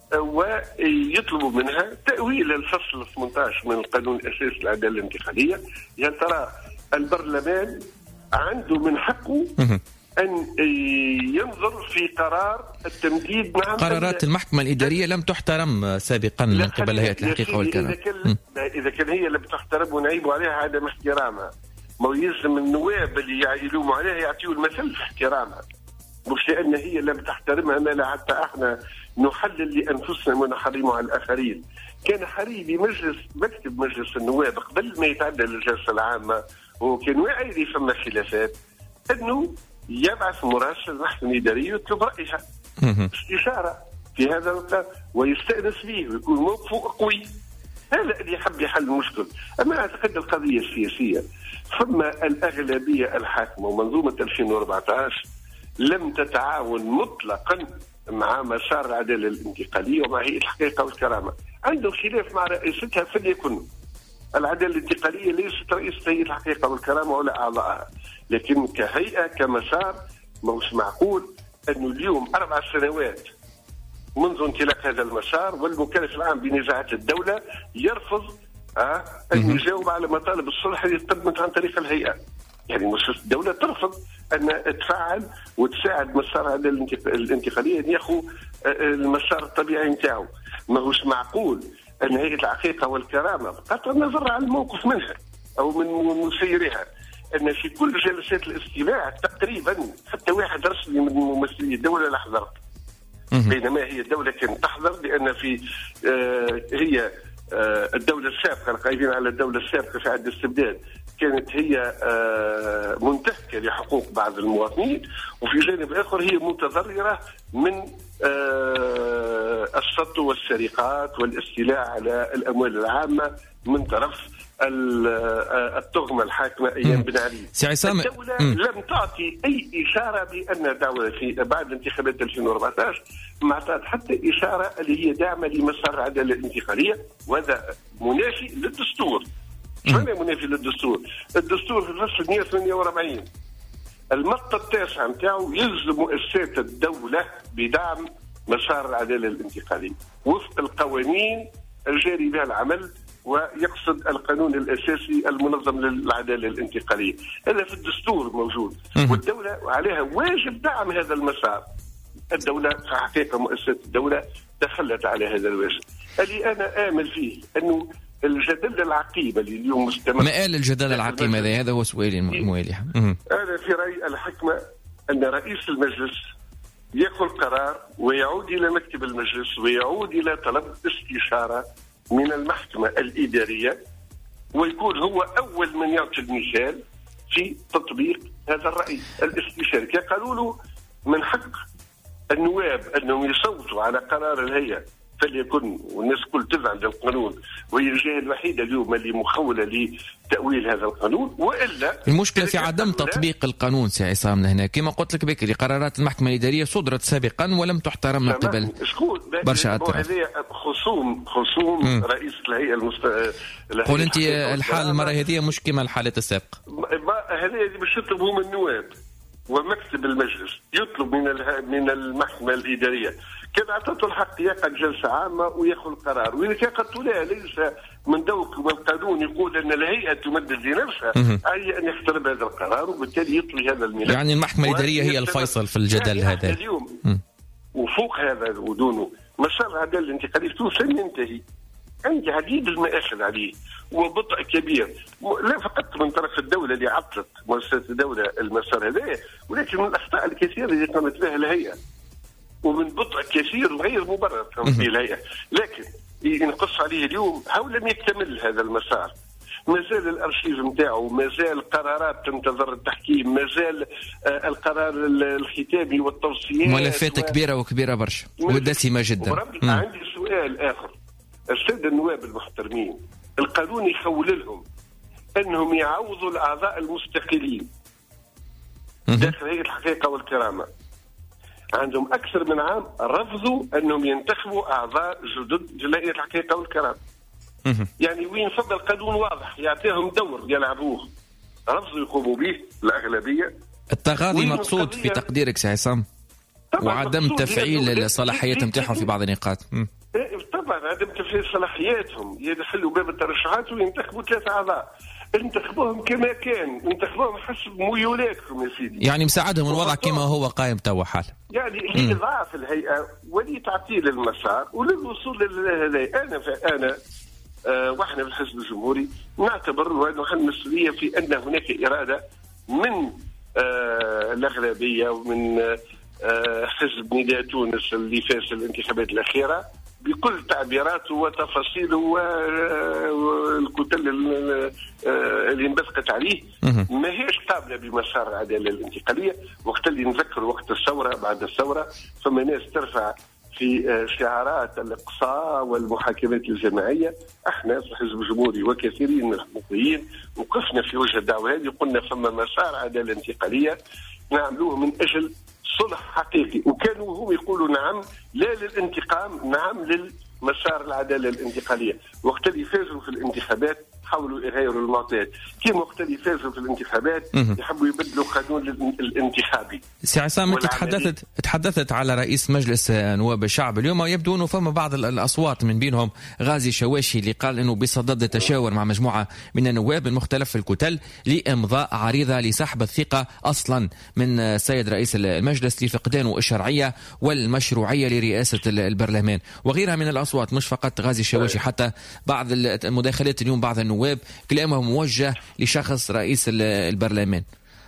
N: ويطلبوا منها تأويل الفصل ثمانية عشر من القانون الأساسي للعدالة الانتقالية. يعني ترى البرلمان عنده من حقه أن ينظر في قرار التمديد مع
B: قرارات المحكمة الإدارية لم تحترم سابقا من قبل هيئة الحقيقة والكلام.
N: إذا كان, إذا كان هي لم تحترم ونعيب عليها عدم احترامها، ما يلزم النواب اللي يعيلوم عليها يعطيوا المثل في احترامها، مش لأن هي لم تحترمها ما لا حتى احنا نحلل لأنفسنا ونحرمها على الآخرين. كان حري بمجلس مكتب مجلس النواب قبل ما يتعدى للجلسة العامة وكان واعي لي فما خلافات أنه يبعث مراسل المحكمة الإدارية يطلب رأيها استشارة في هذا الوقت ويستأنس به ويكون موقفه قوي. هذا اللي يحب يحل المشكل. أما أعتقد القضية السياسية، فما الأغلبية الحاكمة ومنظومة ألفين وأربعة عشر لم تتعاون مطلقا مع مسار العدالة الانتقالية ومع هيئة الحقيقة والكرامة. عنده خلاف مع رئيستها فليكن. العدالة الانتقالية ليست رئيسة هيئة الحقيقة والكرامة ولا أعضائها، لكن كهيئة كمسار مش معقول أنه اليوم أربع سنوات منذ انطلاق هذا المسار والمكلف العام بنزاعات الدولة يرفض أه أن يجاوب على مطالب الصلح اللي تقدمت عن طريق الهيئة. يعني مؤسسة الدولة ترفض أن تفعل وتساعد مسار العدالة الانتقالية أن يأخذ المسار الطبيعي نتاعو. ما هوش معقول أن هيئة الحقيقة والكرامة بقطع النظر على الموقف منها أو من مسيرها أن في كل جلسات الاستماع تقريبا حتى واحد رسمي من ممثلي الدولة لا حضرت، بينما هي الدولة كانت تحضر لأن في آه هي آه الدولة السابقة القائمين على الدولة السابقة في عهد الاستبداد كانت هي آه منتهكة لحقوق بعض المواطنين، وفي جانب آخر هي متضررة من آه السطو والسرقات والاستيلاء على الأموال العامة من طرف التهمة الحاكمة أيام بن علي. الدولة مم. لم تعطي أي إشارة بأن الدولة في بعد انتخابات ألفين وأربعة عشر ما أعطت حتى إشارة اللي هي داعمة لمسار العدالة الانتقالية، وهذا منافي للدستور. شنو منافي للدستور؟ الدستور في الفصل مئة وثمانية وأربعين المقطع التاسع نتاعو يلزم مؤسسات الدولة بدعم مسار العدالة الانتقالية وفق القوانين الجاري بها العمل، ويقصد القانون الأساسي المنظم للعدالة الانتقالية. هذا في الدستور موجود، والدولة عليها واجب دعم هذا المسار. الدولة في حقيقة مؤسسة الدولة تخلت على هذا الواجب اللي أنا آمل فيه أنه الجدل العقيم اللي اليوم مستمر.
B: ما قال الجدل العقيم هذا؟ هذا هو سؤالي الموالي.
N: أنا في رأي الحكمة أن رئيس المجلس يأخذ قرار ويعود إلى مكتب المجلس ويعود إلى طلب استشارة من المحكمة الإدارية، ويكون هو أول من يعطي المثال في تطبيق هذا الرأي الاستشاري. كي قالوا له من حق النواب أنهم يصوتوا على قرار الهيئة فليكن، والناس كل تزعل للقانون وهي الجهة الوحيدة اليوم اللي مخولة لتأويل هذا القانون، وإلا
B: المشكلة في عدم تطبيق القانون. سي عصام هنا كما قلت لك بكري قرارات المحكمة الإدارية صدرت سابقا ولم تحترم من قبل برشا أطراف.
N: خصوم خصوم م. رئيس الهيئة المست...
B: قول أنت الحال المرة هذه مش كما الحالة السابقة.
N: هذه باش يطلبوا من النواب ومكتب المجلس، يطلب من من المحكمة الإدارية كان أعطته الحق يعقد جلسة عامة ويأخذ القرار، وإذا كان قلت لا ليس من ذوق والقانون يقول أن الهيئة تمدد لنفسها أي أن يحترم هذا القرار وبالتالي يطلي هذا الملف.
B: يعني المحكمة الإدارية هي الفيصل في الجدل يعني هذا
N: اليوم. وفوق هذا ودونه مسار العدالة الانتقالية لن ينتهي، عندي عديد المآخذ عليه وبطء كبير، لا فقط من طرف الدولة اللي عطلت مؤسسة الدولة المسار هذا، ولكن من الأخطاء الكثيرة اللي قامت بها الهيئة ومن بطء كثير غير مبرر في الهيئة. لكن نقص عليه اليوم هو لم يكتمل هذا المسار، مازال الارشيف نتاعو، مازال قرارات تنتظر التحكيم، مازال آه القرار الختامي والتوصيات،
B: ملفات و... كبيره وكبيره برشا ودسمه جدا.
N: عندي سؤال اخر، الساده النواب المحترمين، القانون يخول لهم انهم يعوضوا الاعضاء المستقلين داخل هيئه الحقيقه والكرامه. عندهم أكثر من عام رفضوا أنهم ينتخبوا أعضاء جدد لهيئة الحقيقة والكرامة. يعني وين فضل قانون واضح يعطيهم دور يلعبوه، رفضوا يقوموا به الأغلبية.
B: التغاضي مقصود في تقديرك سي عصام، وعدم تفعيل الصلاحيات نتاعهم في بعض النقاط.
N: طبعا عدم تفعيل صلاحياتهم، يدخلوا باب الترشحات وينتخبوا ثلاثة أعضاء، انتخبوهم كما كان، انتخبوهم حسب ميولاتكم يا سيدي.
B: يعني مساعدهم الوضع كما هو قائم توا حالا.
N: يعني لإضعاف الهيئة ولتعطيل المسار وللوصول لهذا. أنا أنا آه وإحنا في الحزب الجمهوري نعتبر وأنه عندنا مسؤولية في أن هناك إرادة من آه الأغلبية ومن آه حزب نداء تونس اللي فاز الانتخابات الأخيرة بكل تعبيراته وتفاصيله والكتل اللي انبثقت عليه، ما هيش قابله بمسار العداله الانتقاليه. وقت اللي نذكر وقت الثوره بعد الثوره فما ناس ترفع في شعارات الاقصاء والمحاكمات الجماعيه، احنا في الحزب الجمهوري وكثيرين من الحقوقيين وقفنا في وجه الدعوه هذه وقلنا فما مسار عداله انتقاليه نعملوه من اجل صلح حقيقي، وكانوا هم يقولوا نعم لا للانتقام، نعم للمسار العداله الانتقاليه. وقت اللي فازوا في الانتخابات حاولوا يغيروا المعطيات، كيما وقت اللي فازوا في الانتخابات يحبوا يبدلوا قانون الانتخابي.
B: سي عصام انت تحدثت تحدثت على رئيس مجلس نواب الشعب اليوم، ويبدو انه فما بعض الاصوات من بينهم غازي شواشي اللي قال انه بصدد تشاور مع مجموعه من النواب من مختلف الكتل لامضاء عريضه لسحب الثقه اصلا من السيد رئيس المجلس لفقدانه الشرعيه والمشروعيه لرئاسه البرلمان، وغيرها من الاصوات. مش فقط غازي شواشي، حتى بعض المداخلات اليوم بعض النواب كلامه موجه لشخص رئيس البرلمان.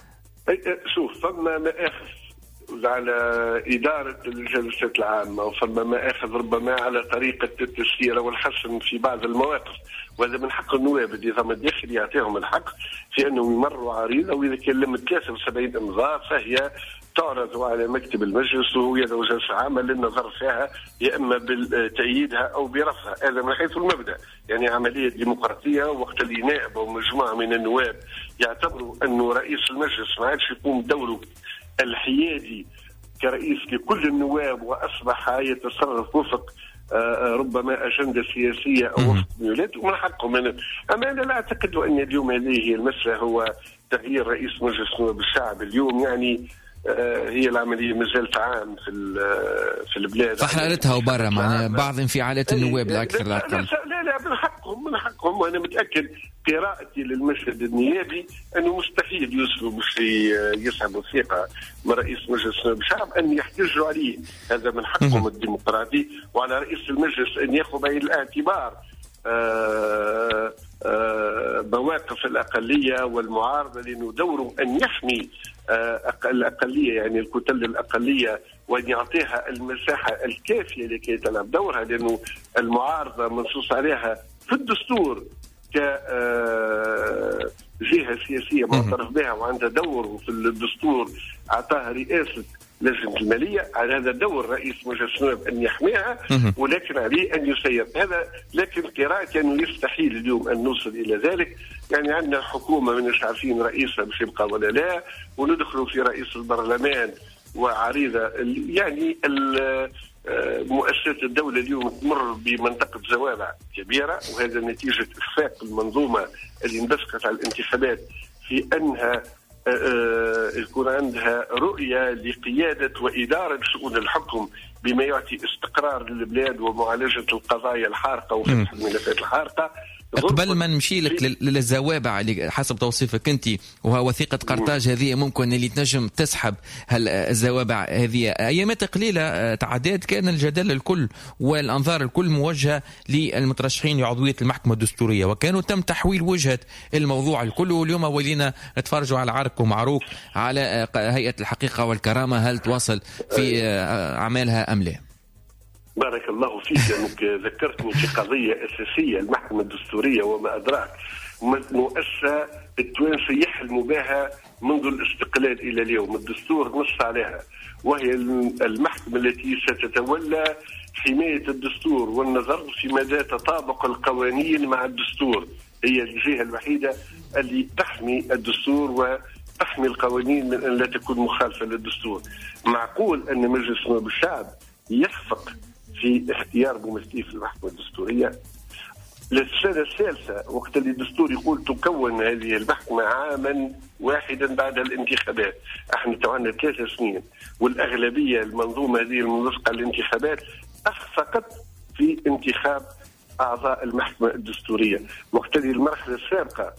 N: شوف فما مآخذ على إدارة الجلسات العامة وفما مآخذ ربما على طريقة التسيير والحسم في بعض المواقف، وهذا من حق النواب النظام الداخلي يعطيهم الحق في أنهم يمروا عريضة، وإذا كان لم ثلاثة وسبعين إمضاء فهي تعرض على مكتب المجلس وهو يدعو جلسة عامة للنظر فيها يا إما بتأييدها أو برفضها. هذا من حيث المبدأ، يعني عملية ديمقراطية. وقت اللي نائب أو مجموعة من النواب يعتبروا أنه رئيس المجلس ما عادش يقوم دوره الحيادي كرئيس لكل النواب وأصبح يتصرف وفق ربما أجندة سياسية أو وفق ميولات، ومن حقهم. أما أنا لا أعتقد أن اليوم هذه هي المسألة، هو تغيير رئيس مجلس نواب الشعب اليوم. يعني هي العملية مازالت عام في في البلاد،
B: فحرارتها وبرا معناها بعض انفعالات النواب الأكثر لا أقل.
N: لا لا من حقهم من حقهم وأنا متأكد قراءتي للمشهد النيابي أنه مستحيل يوصلوا باش يسحبوا ثقة من رئيس مجلس الشعب أن يحتجوا عليه. هذا من حقهم الديمقراطي، وعلى رئيس المجلس أن يأخذ بعين الاعتبار آه آه مواقف الأقلية والمعارضة، لأنه دوره أن يحمي الأقلية يعني الكتل الأقلية وأن يعطيها المساحة الكافية لكي تلعب دورها، لأنه المعارضة منصوص عليها في الدستور كجهة سياسية معترف بها وعندها دور في الدستور أعطاها رئاسة لجنة المالية. على هذا دور رئيس مجلس النواب أن يحميها، ولكن عليه أن يسير هذا. لكن قراءة أنه يستحيل اليوم أن نوصل إلى ذلك. يعني عندنا حكومة مش عارفين رئيسها باش يبقى ولا لا، وندخلوا في رئيس البرلمان وعريضة. يعني مؤسسات الدولة اليوم تمر بمنطقة زوابع كبيرة، وهذا نتيجة إخفاق المنظومة اللي اندفقت على الانتخابات في أنها يكون عندها رؤية لقيادة وإدارة شؤون الحكم بما يعطي استقرار للبلاد ومعالجة القضايا الحارقة وفتح الملفات الحارقة.
B: قبل ما نمشي لك للزوابع اللي حسب توصيفك انت وهو وثيقه قرطاج هذه ممكن اللي تنجم تسحب الزوابع هذه، ايامات قليله تعداد كان الجدل الكل والانظار الكل موجهه للمترشحين لعضويه المحكمه الدستوريه، وكانوا تم تحويل وجهه الموضوع الكل. واليوم ولينا نتفرجوا على عرك ومعروك على هيئه الحقيقه والكرامه، هل تواصل في اعمالها ام لا؟
N: بارك الله فيك انك ذكرتني في قضيه اساسيه، المحكمه الدستوريه وما ادراك، مؤسسه التوانسه يحلموا بها منذ الاستقلال الى اليوم. الدستور نص عليها، وهي المحكمه التي ستتولى حمايه الدستور والنظر في مدى تطابق القوانين مع الدستور. هي الجهه الوحيده اللي تحمي الدستور وتحمي القوانين من ان لا تكون مخالفه للدستور. معقول ان مجلس نواب الشعب يخفق في اختيار ممثلين في المحكمة الدستورية؟ للسنة الثالثة وقت اللي الدستور يقول تكون هذه المحكمة عاما واحدا بعد الانتخابات. احنا توعنا ثلاثة سنين، والأغلبية المنظومة هذه المنسقة للانتخابات أخفقت في انتخاب أعضاء المحكمة الدستورية. وقت اللي المرحلة السابقة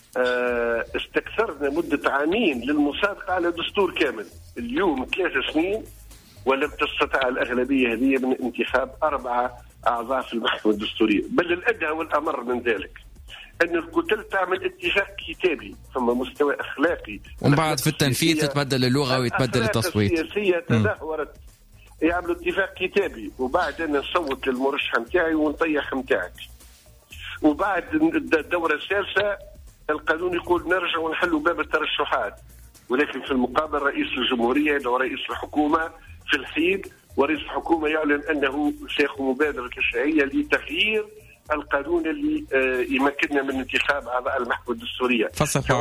N: استكثرنا مدة عامين للمصادقة على دستور كامل. اليوم ثلاثة سنين ولم تستطع الأغلبية هذه من انتخاب أربعة أعضاء في المحكمة الدستورية. بل الأدهى والأمر من ذلك أن الكتل تعمل اتفاق كتابي، ثم مستوى أخلاقي،
B: ومن بعد في التنفيذ تتبدل اللغة ويتبدل التصويت.
N: السياسية تدهورت. يعملوا اتفاق كتابي وبعد أنا نصوت للمرشح متاعي ونطيح متاعك، وبعد الدورة الثالثة القانون يقول نرجع ونحلوا باب الترشحات، ولكن في المقابل رئيس الجمهورية أو رئيس الحكومة في الحيد، ورئيس الحكومة يعلن أنه سيأخذ مبادرة تشريعية لتغيير القانون اللي يمكننا من انتخاب أعضاء المحكمة الدستورية.
B: في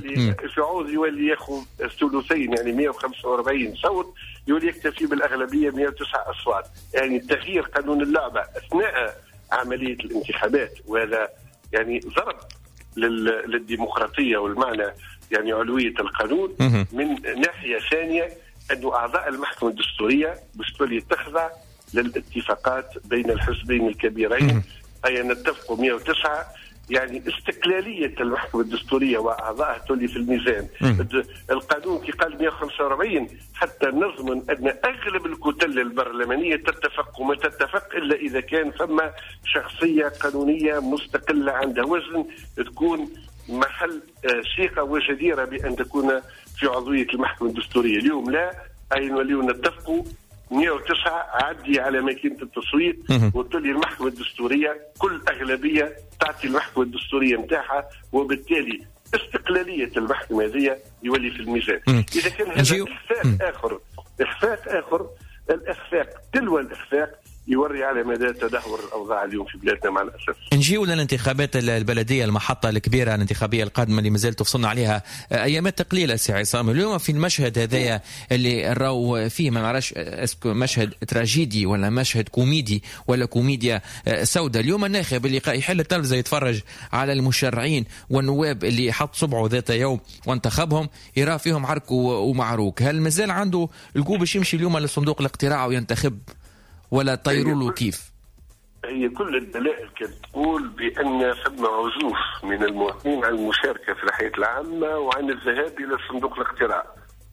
N: عوض يولي يأخذ ثلثين يعني مئة وخمسة وأربعين صوت، يولي يكتفي بالأغلبية مئة وتسعة أصوات. يعني تغيير قانون اللعبة أثناء عملية الانتخابات، وهذا يعني ضرب للديمقراطية والمعنى يعني علوية القانون. من ناحية ثانية أن أعضاء المحكمة الدستورية بالتالي تخضع للاتفاقات بين الحزبين الكبيرين، أي نتفقوا مئة وتسعة. يعني استقلالية المحكمة الدستورية وأعضائها تولي في الميزان. القانون كي قال مئة وخمسة وأربعين حتى نضمن أن أغلب الكتل البرلمانية تتفق، وما تتفق إلا إذا كان ثم شخصية قانونية مستقلة عندها وزن تكون محل ثقة وجديرة بأن تكون في عضوية المحكمة الدستورية. اليوم لا، أي نوليو نتفقوا مئة وتسعة عدي على ماكينة التصويت، وتولي المحكمة الدستورية كل أغلبية تعطي المحكمة الدستورية متاعها، وبالتالي استقلالية المحكمة هذه يولي في الميزان. إذا كان هذا إخفاق آخر إخفاق آخر الإخفاق تلو الإخفاق يوري على مدى تدهور الأوضاع اليوم في بلادنا مع الأسف.
B: نجيو للانتخابات البلدية، المحطة الكبيرة الانتخابية القادمة اللي مازال تفصلنا عليها أيامات قليلة سي عصام. اليوم في المشهد هذايا اللي نراو فيه ما نعرفش اسكو مشهد تراجيدي ولا مشهد كوميدي ولا كوميديا سوداء. اليوم الناخب اللي يحل التلفزة يتفرج على المشرعين والنواب اللي حط صبعه ذات يوم وانتخبهم يرى فيهم عرك ومعروك. هل مازال عنده القوة باش يمشي اليوم لصندوق الاقتراع وينتخب ولا طيروا له كيف؟
N: هي كل الدلائل كانت تقول بأن ثم عزوف من المواطنين عن المشاركة في الحياة العامة وعن الذهاب إلى صندوق الاقتراع.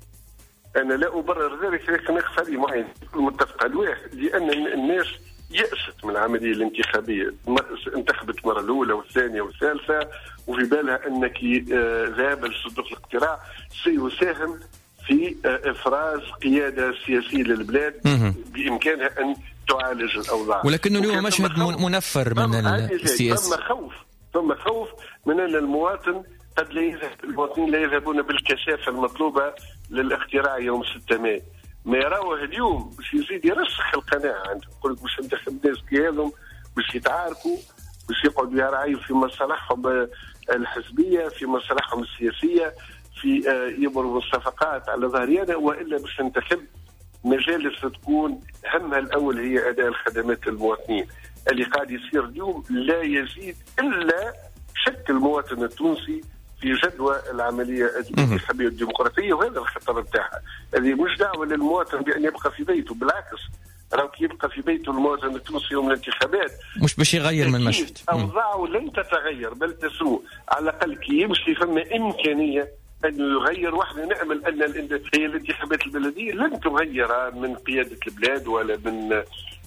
N: أنا لا أبرر ذلك، لكن أخفى لي معين متفق على الواحد، لأن الناس يأست من العملية الانتخابية. انتخبت مرة الأولى والثانية والثالثة وفي بالها أنك ذهاب لصندوق الاقتراع سيساهم في افراز قياده سياسيه للبلاد بامكانها ان تعالج الاوضاع.
B: ولكنه اليوم مشهد منفر من السياسه.
N: ثم خوف ثم خوف من ان المواطن قد لا يذهب المواطنين لا يذهبون بالكثافه المطلوبه للاقتراع يوم ستة مايو. ما يراوه اليوم باش يزيد يرسخ القناعه عندهم، يقول لك باش ننتخب ناس كيالهم باش يتعاركوا، باش يقعدوا يراعيوا في مصالحهم الحزبيه، في مصالحهم السياسيه، في يبروا الصفقات على ظهرينا، والا باش ننتخب مجالس تكون همها الاول هي اداء الخدمات للمواطنين. اللي قاعد يصير اليوم لا يزيد الا شك المواطن التونسي في جدوى العمليه الانتخابيه الديمقراطيه، وهذا الخطر بتاعها. هذه مش دعوه للمواطن بان يبقى في بيته، بالعكس راهو كي يبقى في بيته المواطن التونسي يوم الانتخابات
B: مش باش يغير من المشهد،
N: اوضاعه لن تتغير بل تسوء. على الاقل كي يمشي فما امكانيه انه يغير، واحنا نامل ان هي الانتخابات البلديه لن تغير من قياده البلاد ولا من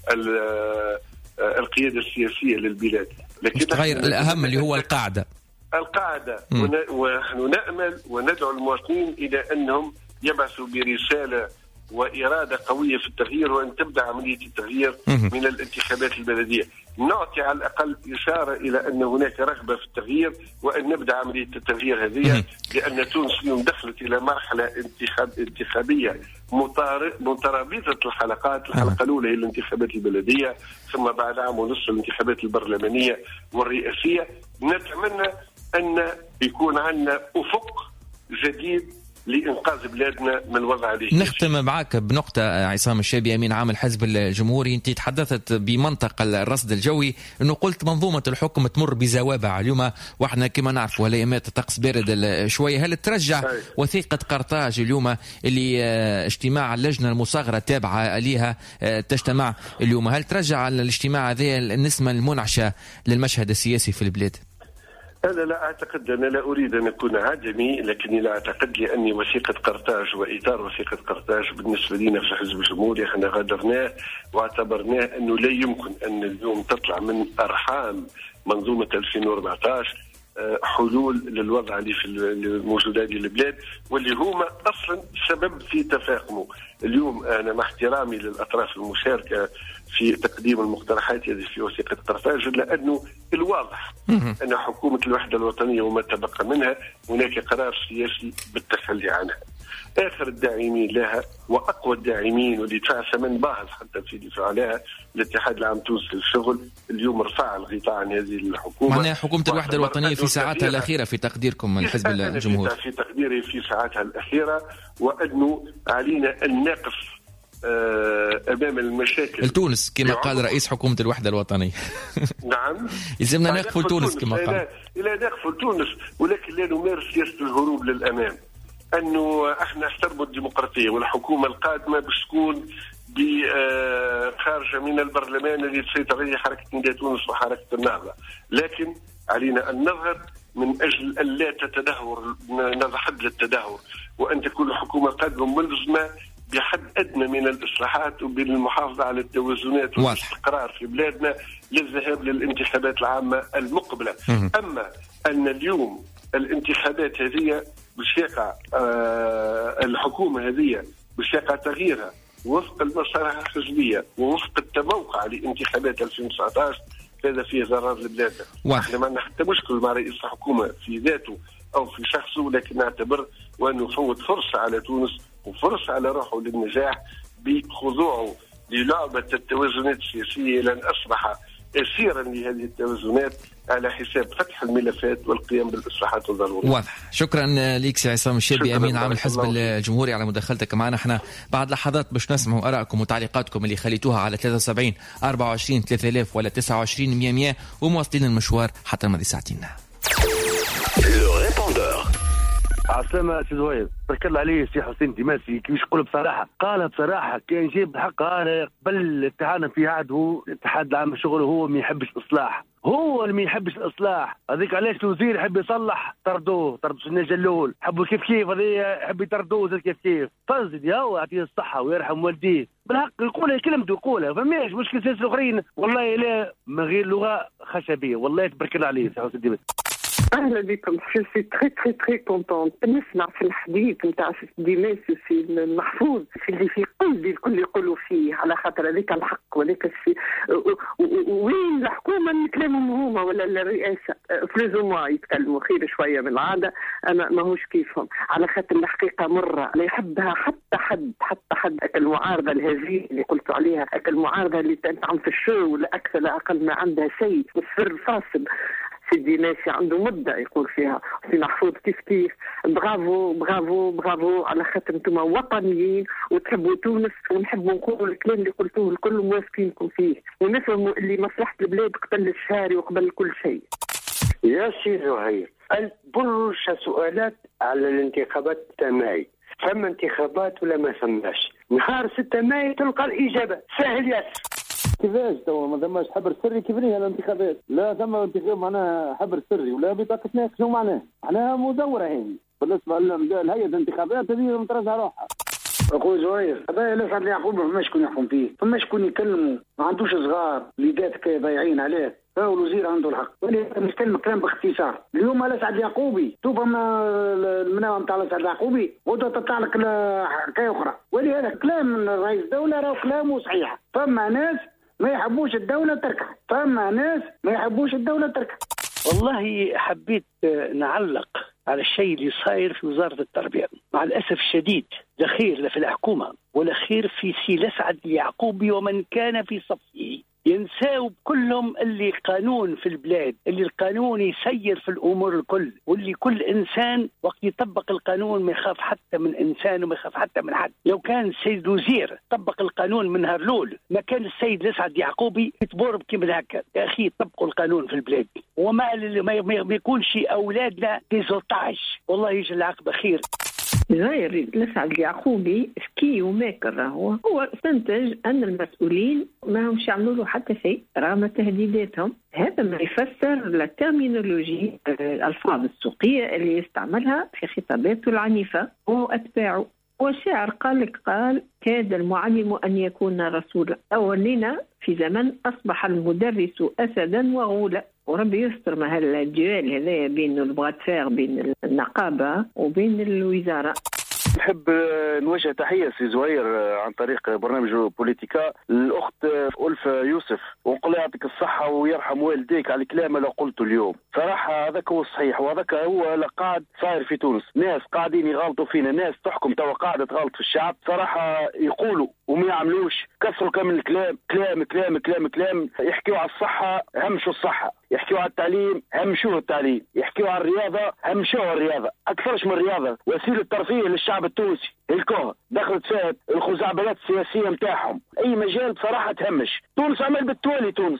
N: القياده السياسيه للبلاد، لكن
B: تغير الاهم اللي هو القاعده
N: القاعده ونحن نامل وندعو المواطنين الى انهم يبعثوا برساله واراده قويه في التغيير، وان تبدا عمليه التغيير من الانتخابات البلديه. نعطي على الاقل اشاره الى ان هناك رغبه في التغيير، وان نبدا عمليه التغيير هذه، لان تونس اليوم دخلت الى مرحله انتخاب انتخابيه مترابطه الحلقات. الحلقه الاولى هي الانتخابات البلديه، ثم بعد عام ونصف الانتخابات البرلمانيه والرئاسيه. نتمنى ان يكون عندنا افق جديد لإنقاذ بلادنا من الوضع اللي
B: نختم معك بنقطة عصام الشابي أمين عام الحزب الجمهوري. أنت تحدثت بمنطق الرصد الجوي، أنه قلت منظومة الحكم تمر بزوابع اليوم، وإحنا كما نعرف ولايات طقس بارد شوية. هل ترجع أي. وثيقة قرطاج اليوم اللي اجتماع اللجنة المصغرة تابعة لها تجتمع اليوم، هل ترجع الاجتماع هذه النسمة المنعشة للمشهد السياسي في البلاد؟
N: أنا لا أعتقد، أنا لا أريد أن أكون عدمي، لكني لا أعتقد، لأني وثيقة قرطاج وإطار وثيقة قرطاج بالنسبة لنا في الحزب الجمهوري احنا غادرناه واعتبرناه أنه لا يمكن أن اليوم تطلع من أرحام منظومة ألفين وأربعة عشر حلول للوضع اللي في الموجود هذه البلاد، واللي هما أصلا سبب في تفاقمه. اليوم أنا مع احترامي للأطراف المشاركة في تقديم المقترحات هذه في وثيقة قرطاج، لأنه الواضح أن حكومة الوحدة الوطنية وما تبقى منها هناك قرار سياسي بالتخلي عنها. آخر الداعمين لها وأقوى الداعمين واللي دفع ثمن باهظ حتى في دفاع لها الاتحاد العام التونسي للشغل، اليوم رفع الغطاء عن هذه الحكومة.
B: معناها حكومة الوحدة الوطنية في ساعاتها الأخيرة في تقديركم من حزب الجمهور؟
N: في تقديري في ساعاتها الأخيرة، وأنه علينا أن نقف أمام المشاكل
B: لتونس كما قال رئيس حكومة الوحدة الوطنية.
N: نعم،
B: يلزمنا نقف تونس كما قال.
N: لا نقف تونس، ولكن لا نمارس سياسة الهروب للأمام. أنه احنا احترموا الديمقراطية، والحكومة القادمة باش تكون خارجة من البرلمان اللي تسيطر عليه حركة نداء تونس وحركة النهضة، لكن علينا أن نضغط من أجل أن لا تتدهور، نضحد للتدهور، وأن تكون الحكومة القادمة ملزمة بحد أدنى من الإصلاحات وبالمحافظة على التوازنات والاستقرار في بلادنا للذهاب للانتخابات العامة المقبلة. أما أن اليوم الانتخابات هذه باش يقع آه الحكومة هذه باش يقع تغييرها وفق المصالح الحزبية ووفق التموقع لانتخابات ألفين وتسعة عشر، هذا فيه ضرر لبلادنا. احنا ما عندنا حتى مشكل مع رئيس الحكومة في ذاته أو في شخصه، لكن نعتبر وأنه فوت فرصة على تونس وفرصة على روحه للنجاح بخضوعه للعبة التوازنات السياسية، لأن أصبح أسيرا لهذه التوازنات على حساب فتح الملفات والقيام بالإصلاحات الضرورية.
B: واضح. شكرا لك سي عصام الشابي أمين عام الحزب الجمهوري على مداخلتك معنا. احنا بعد لحظات باش نسمعوا آرائكم وتعليقاتكم اللي خليتوها على ثلاثة وسبعين أربعة وعشرين ثلاثة آلاف ولا تسعة وعشرين مية مية، ومواصلين المشوار حتى الماضي ساعتين.
O: عسلامة سي زهير، تذكر عليه سي حسين ديماسي كيفاش يقول بصراحة، قال بصراحة كان جايب الحق. أنا قبل اتحادنا في عهده الاتحاد العام الشغل هو ما يحبش الإصلاح، هو اللي ما يحبش الإصلاح. هذيك علاش الوزير يحب يصلح طردوه، طرد سنة جلول، حبوا كيف كيف هذي يحب يطردوه زي كيف كيف. فزد يا هو يعطيه الصحة ويرحم والديه، بالحق يقولها كلمته يقولها، فماش مشكل سياسة الآخرين والله لا من غير لغة خشبية. والله تبارك الله عليه سي حسين ديماسي.
P: اهلا بكم. جو سي تري تري تري كونتونت نسمع في الحديث نتاع ديماس وفي المحفوظ في اللي في قلبي الكل يقولوا فيه، على خاطر هذاك الحق وذاك الشيء. وين الحكومه من كلامهم هما ولا الرئاسه فلوز وما يتكلموا خير شويه من العاده، انا ماهوش كيفهم، على خاطر الحقيقه مره لا يحبها حتى حد حتى حد. المعارضه الهزيله اللي قلت عليها، المعارضه اللي تنعم في الشو ولا اكثر لا اقل ما عندها شيء السر الفاصل. سيدي ناسي عنده مدة يقول فيها، سي محفوظ كيف كيف. برافو برافو برافو، على خاطر انتم وطنيين وتحبوا تونس، ونحبوا نقولوا الكلام اللي قلتوه الكل موافقينكم فيه، ونفهموا اللي مصلحة البلاد قبل الشهري وقبل كل شيء.
Q: يا سي زهير، برشا سؤالات على الانتخابات التماي. ثم انتخابات ولا ما ثماش؟ نهار ستة ماي تلقى الإجابة، سهل ياسر.
R: كيفاش توا ما ثماش حبر سري؟ كيف هي الانتخابات؟ لا ثم انتخاب معناها حبر سري ولا بطاقة ناس، شو معناها؟ معناها مزورة هي بالنسبة لهيئة الانتخابات هذه مترجعة روحها.
S: أخوي زهير، هذا لا سعد يعقوب فما شكون يحكم فيه، فما شكون يكلموا، ما عندوش صغار وليدات ضايعين عليه، هو الوزير عنده الحق. ولكن نتكلم كلام باختصار. اليوم لا سعد يعقوبي، شوف اما المناوة نتاع سعد يعقوبي ودا تطلع لك حكاية أخرى، ولهذا كلام من رئيس الدولة راهو كلامه صحيح. فما ناس ما يحبوش الدولة تركع، فما ناس ما يحبوش الدولة تركع.
T: والله حبيت نعلق على الشيء اللي صاير في وزارة التربية. مع الأسف الشديد لا خير لا في الحكومة ولا خير في سي سعد اليعقوبي ومن كان في صفه. ينساو كلهم اللي قانون في البلاد، اللي القانون يسير في الأمور الكل، واللي كل إنسان وقت يطبق القانون ما يخاف حتى من إنسان وما يخاف حتى من حد. لو كان السيد الوزير طبق القانون من نهار الأول ما كان السيد لسعد يعقوبي يتبورب كيما هكا. يا أخي طبقوا القانون في البلاد وما ما يكونش أولادنا في ستاشر. والله يجي العاقبة خير.
U: زهير لسعد اليعقوبي ذكي وماكر، راهو هو استنتج ان المسؤولين ما همش يعملوا له حتى شيء رغم تهديداتهم. هذا ما يفسر الترمينولوجي الالفاظ السوقيه اللي يستعملها في خطاباته العنيفه هو اتباعه. والشاعر قال لك قال كاد المعلم ان يكون رسولا. اولنا في زمن اصبح المدرس اسدا وغولا، وربي يستر مع هالجوال هذايا بين البغات فيغ بين النقابه وبين الوزاره.
O: نحب نوجه تحية سي زهير عن طريق برنامج بوليتيكا الأخت ألفة يوسف، ونقول يعطيك الصحة ويرحم والديك على الكلام اللي قلته اليوم. صراحة هذاك هو الصحيح وهذاك هو اللي قاعد صاير في تونس. ناس قاعدين يغلطوا فينا، ناس تحكم توا قاعدة تغلط في الشعب. صراحة يقولوا وما يعملوش، كسروا كامل الكلام، كلام كلام كلام كلام. يحكيوا على الصحة همشوا الصحة، يحكيوا على التعليم همشوه التعليم، يحكيوا على الرياضة همشوه الرياضة. أكثرش من الرياضة وسيلة ترفيه للشعب التونسي. الكوه دخلت فيها الخزعبلات السياسية متاعهم، أي مجال بصراحة تهمش. تونس عمل بالتوالي تونس.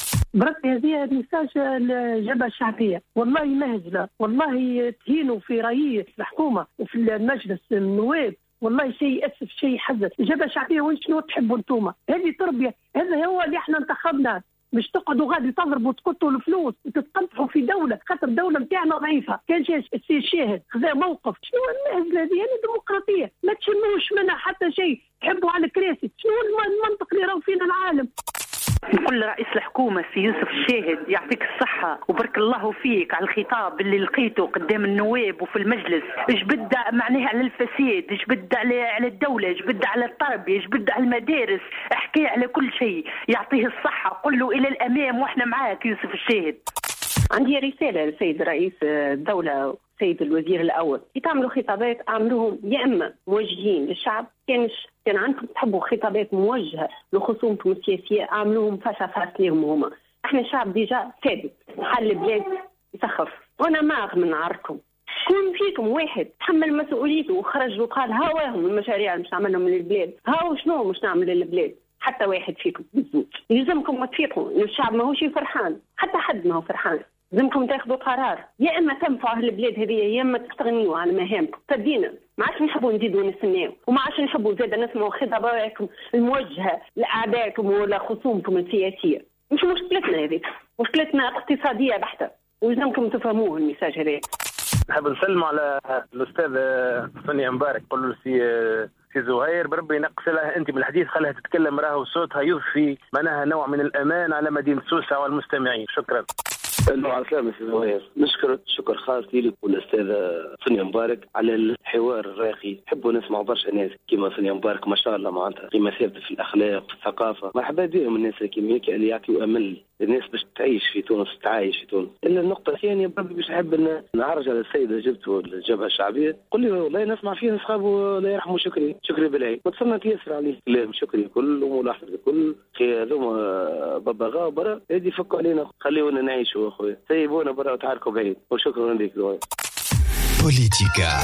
V: برك هذه ميساج الجبهة الشعبية، والله مهزلة، والله تهينوا في رئيس الحكومة وفي المجلس النواب، والله شيء أسف شيء حزن. الجبهة الشعبية وين شنو تحبوا انتوما؟ هذه تربية، هذا هو اللي احنا انتخبنا، مش تقعدوا غادي تضربوا وتقطوا الفلوس وتتقطعوا في دولة، خاطر الدولة نتاعنا ضعيفة. كان جاي السي شاهد خذا موقف، شنو المهزلة هذه؟ هذه ديمقراطية ما تشموش منها حتى شيء، تحبوا على الكراسي. شنو المنطق اللي راهو فينا العالم؟
W: نقول لرئيس الحكومة السي يوسف الشاهد يعطيك الصحة وبارك الله فيك على الخطاب اللي لقيته قدام النواب وفي المجلس. جبد معناها على الفساد، جبد على على الدولة، جبد على التربية، جبد على المدارس، احكي على كل شيء. يعطيه الصحة، قل له إلى الأمام وإحنا معاك يوسف الشاهد.
U: عندي رسالة للسيد رئيس الدولة سيد الوزير الأول، تعملوا خطابات اعملوهم يا إما موجهين للشعب، كانش كان عندكم تحبوا خطابات موجهة لخصومكم السياسية اعملوهم فاسا فاس ليهم هما. احنا الشعب ديجا ثابت، حل البلاد يسخف، وانا ما من عاركم. كون فيكم واحد تحمل مسؤوليته وخرج وقال ها واهم المشاريع اللي مش نعملهم للبلاد، ها شنو مش نعمل للبلاد، حتى واحد فيكم بالزوج. يلزمكم تفيقوا ان الشعب ماهوش فرحان، حتى حد ما هو فرحان. لازمكم تاخذوا قرار، يا اما تنفعوا البلاد هذه يا اما تستغنيوا عن مهامكم. تدينا ما عادش نحبوا نزيدوا نستناو، وما عادش نحبوا زاد نسمعوا خطاباتكم الموجهه لاعدائكم ولا خصومكم السياسيه. مش مشكلتنا هذه، مشكلتنا اقتصاديه بحته، ولازمكم تفهموه الميساج هذا.
X: نحب نسلم على الاستاذ فني مبارك، قول له سي سي زهير بربي ينقص لها انت من الحديث، خليها تتكلم راهو صوتها يضفي معناها نوع من الامان على مدينه سوسه والمستمعين. شكرا.
O: الو عسلامة سي زهير، نشكرك شكر خاص لك والاستاذة سونيا مبارك على الحوار الراقي. نحبوا نسمع برشا ناس كيما سونيا مبارك ما شاء الله معناتها قيمة ثابتة في الاخلاق في الثقافة. مرحبا بهم الناس كيما هيك اللي يعطيوا امل الناس باش تعيش في تونس تعايش في تونس. الا النقطة الثانية بربي باش نحب ان نعرج على السيدة جبته الجبهة الشعبية، قل لي والله نسمع فيه اصحابه الله يرحمه شكري شكري بالعين، ما تصنت ياسر عليه كلام شكري كل وملاحظة الكل خي هذوما ببغاء برا هذه فكوا علينا خليونا نعيشوا اخويا سيبونا برا وتعاركوا بعيد. وشكرا لك زهير.
A: بوليتيكا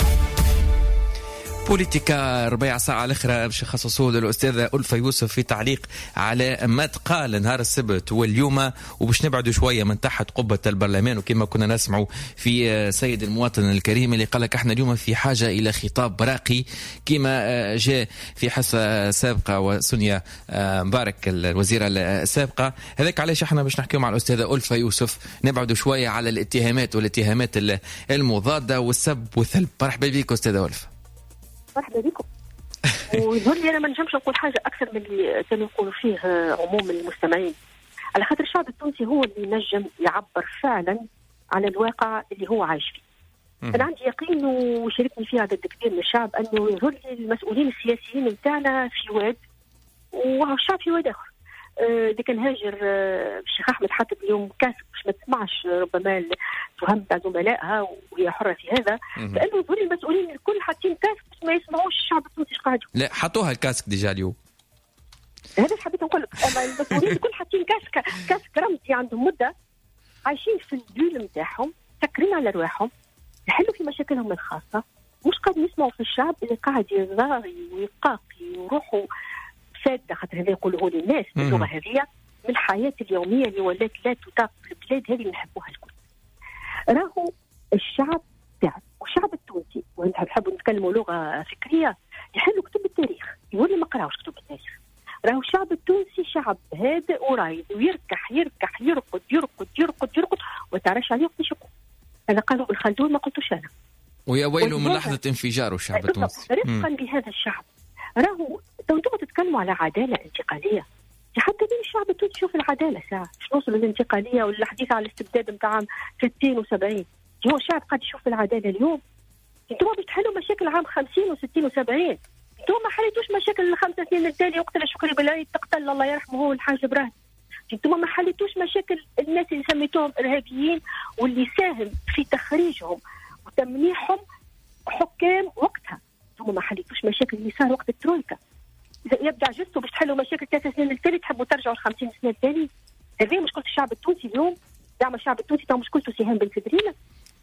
B: بوليتيكا ربيع ساعة الأخرى باش نخصصوه للأستاذة ألفة يوسف في تعليق على ما تقال نهار السبت واليوم، وباش نبعدوا شوية من تحت قبة البرلمان. وكما كنا نسمعوا في سيد المواطن الكريم اللي قال لك احنا اليوم في حاجة إلى خطاب راقي كما جاء في حصة سابقة وسونيا مبارك الوزيرة السابقة. هذاك علاش احنا باش نحكيو مع الأستاذة ألفة يوسف نبعدوا شوية على الاتهامات والاتهامات المضادة والسب والثلب. مرحبا بك أستاذة ألفة.
C: مرحبا بكم. ويظهر لي انا ما نجمش نقول حاجه اكثر من اللي كانوا يقولوا فيه عموم المستمعين، على خاطر الشعب التونسي هو اللي نجم يعبر فعلا على الواقع اللي هو عايش فيه. انا عندي يقين وشاركني فيه عدد كبير من الشعب انه يظهر لي المسؤولين السياسيين نتاعنا في واد والشعب في واد اخر. اللي كان هاجر الشيخ احمد حاتم اليوم كاسب باش ما تسمعش ربما تهم تاع زملائها وهي حره في هذا، لانه يظهر لي المسؤولين الكل حاطين كاسك باش ما يسمعوش الشعب التونسي ايش قاعد.
B: لا حطوها الكاسك ديجا اليوم.
C: هذا اللي حبيت نقول لك، المسؤولين الكل حاطين كاسك كاسك رمزي عندهم مده عايشين في الدول نتاعهم سكرين على رواحهم يحلوا في مشاكلهم الخاصه، مش قاعدين يسمعوا في الشعب اللي قاعد يزاري ويقاقي ويروحوا فادة. خاطر هذا يقولوه للناس باللغه هذه من الحياه اليوميه اللي ولات لا تطاق في البلاد هذه اللي نحبوها الكل. راهو الشعب تاعنا والشعب التونسي وانت نحبوا نتكلموا لغه فكريه يحلوا كتب التاريخ، يقول ما قراوش كتب التاريخ. راهو الشعب التونسي شعب هادئ ورايد ويركح يركح يرقد يرقد يرقد يرقد وتعرفش عليه وقتاش يقول. انا قالوا ابن خلدون ما قلتوش انا.
B: ويا ويله من لحظه انفجاره الشعب التونسي.
C: رفقا بهذا الشعب راهو انتم تتكلموا على عداله انتقاليه، حتى بين الشعب التونسي شوف العداله ساعه باش نوصل للانتقاليه والحديث على الاستبداد نتاع ستين وسبعين. هو الشعب قاعد يشوف العداله اليوم. انتم باش تحلوا مشاكل عام خمسين وستين وسبعين، انتم ما حليتوش مشاكل الخمس سنين التاليه وقت شكري بالعيد تقتل الله يرحمه هو الحاج ابراهيم. انتم ما حليتوش مشاكل الناس اللي سميتوهم ارهابيين واللي ساهم في تخريجهم وتمنيحهم حكام وقتها. انتم ما حليتوش مشاكل اللي صار وقت الترويكا. إذا يبدأ عجزتوا باش تحلوا مشاكل ثلاث سنين التالي تحبوا ترجعوا الخمسين سنة التالي. هذه مشكلة الشعب التونسي اليوم. دعم الشعب التونسي تو مشكلته سهام بن سدرين.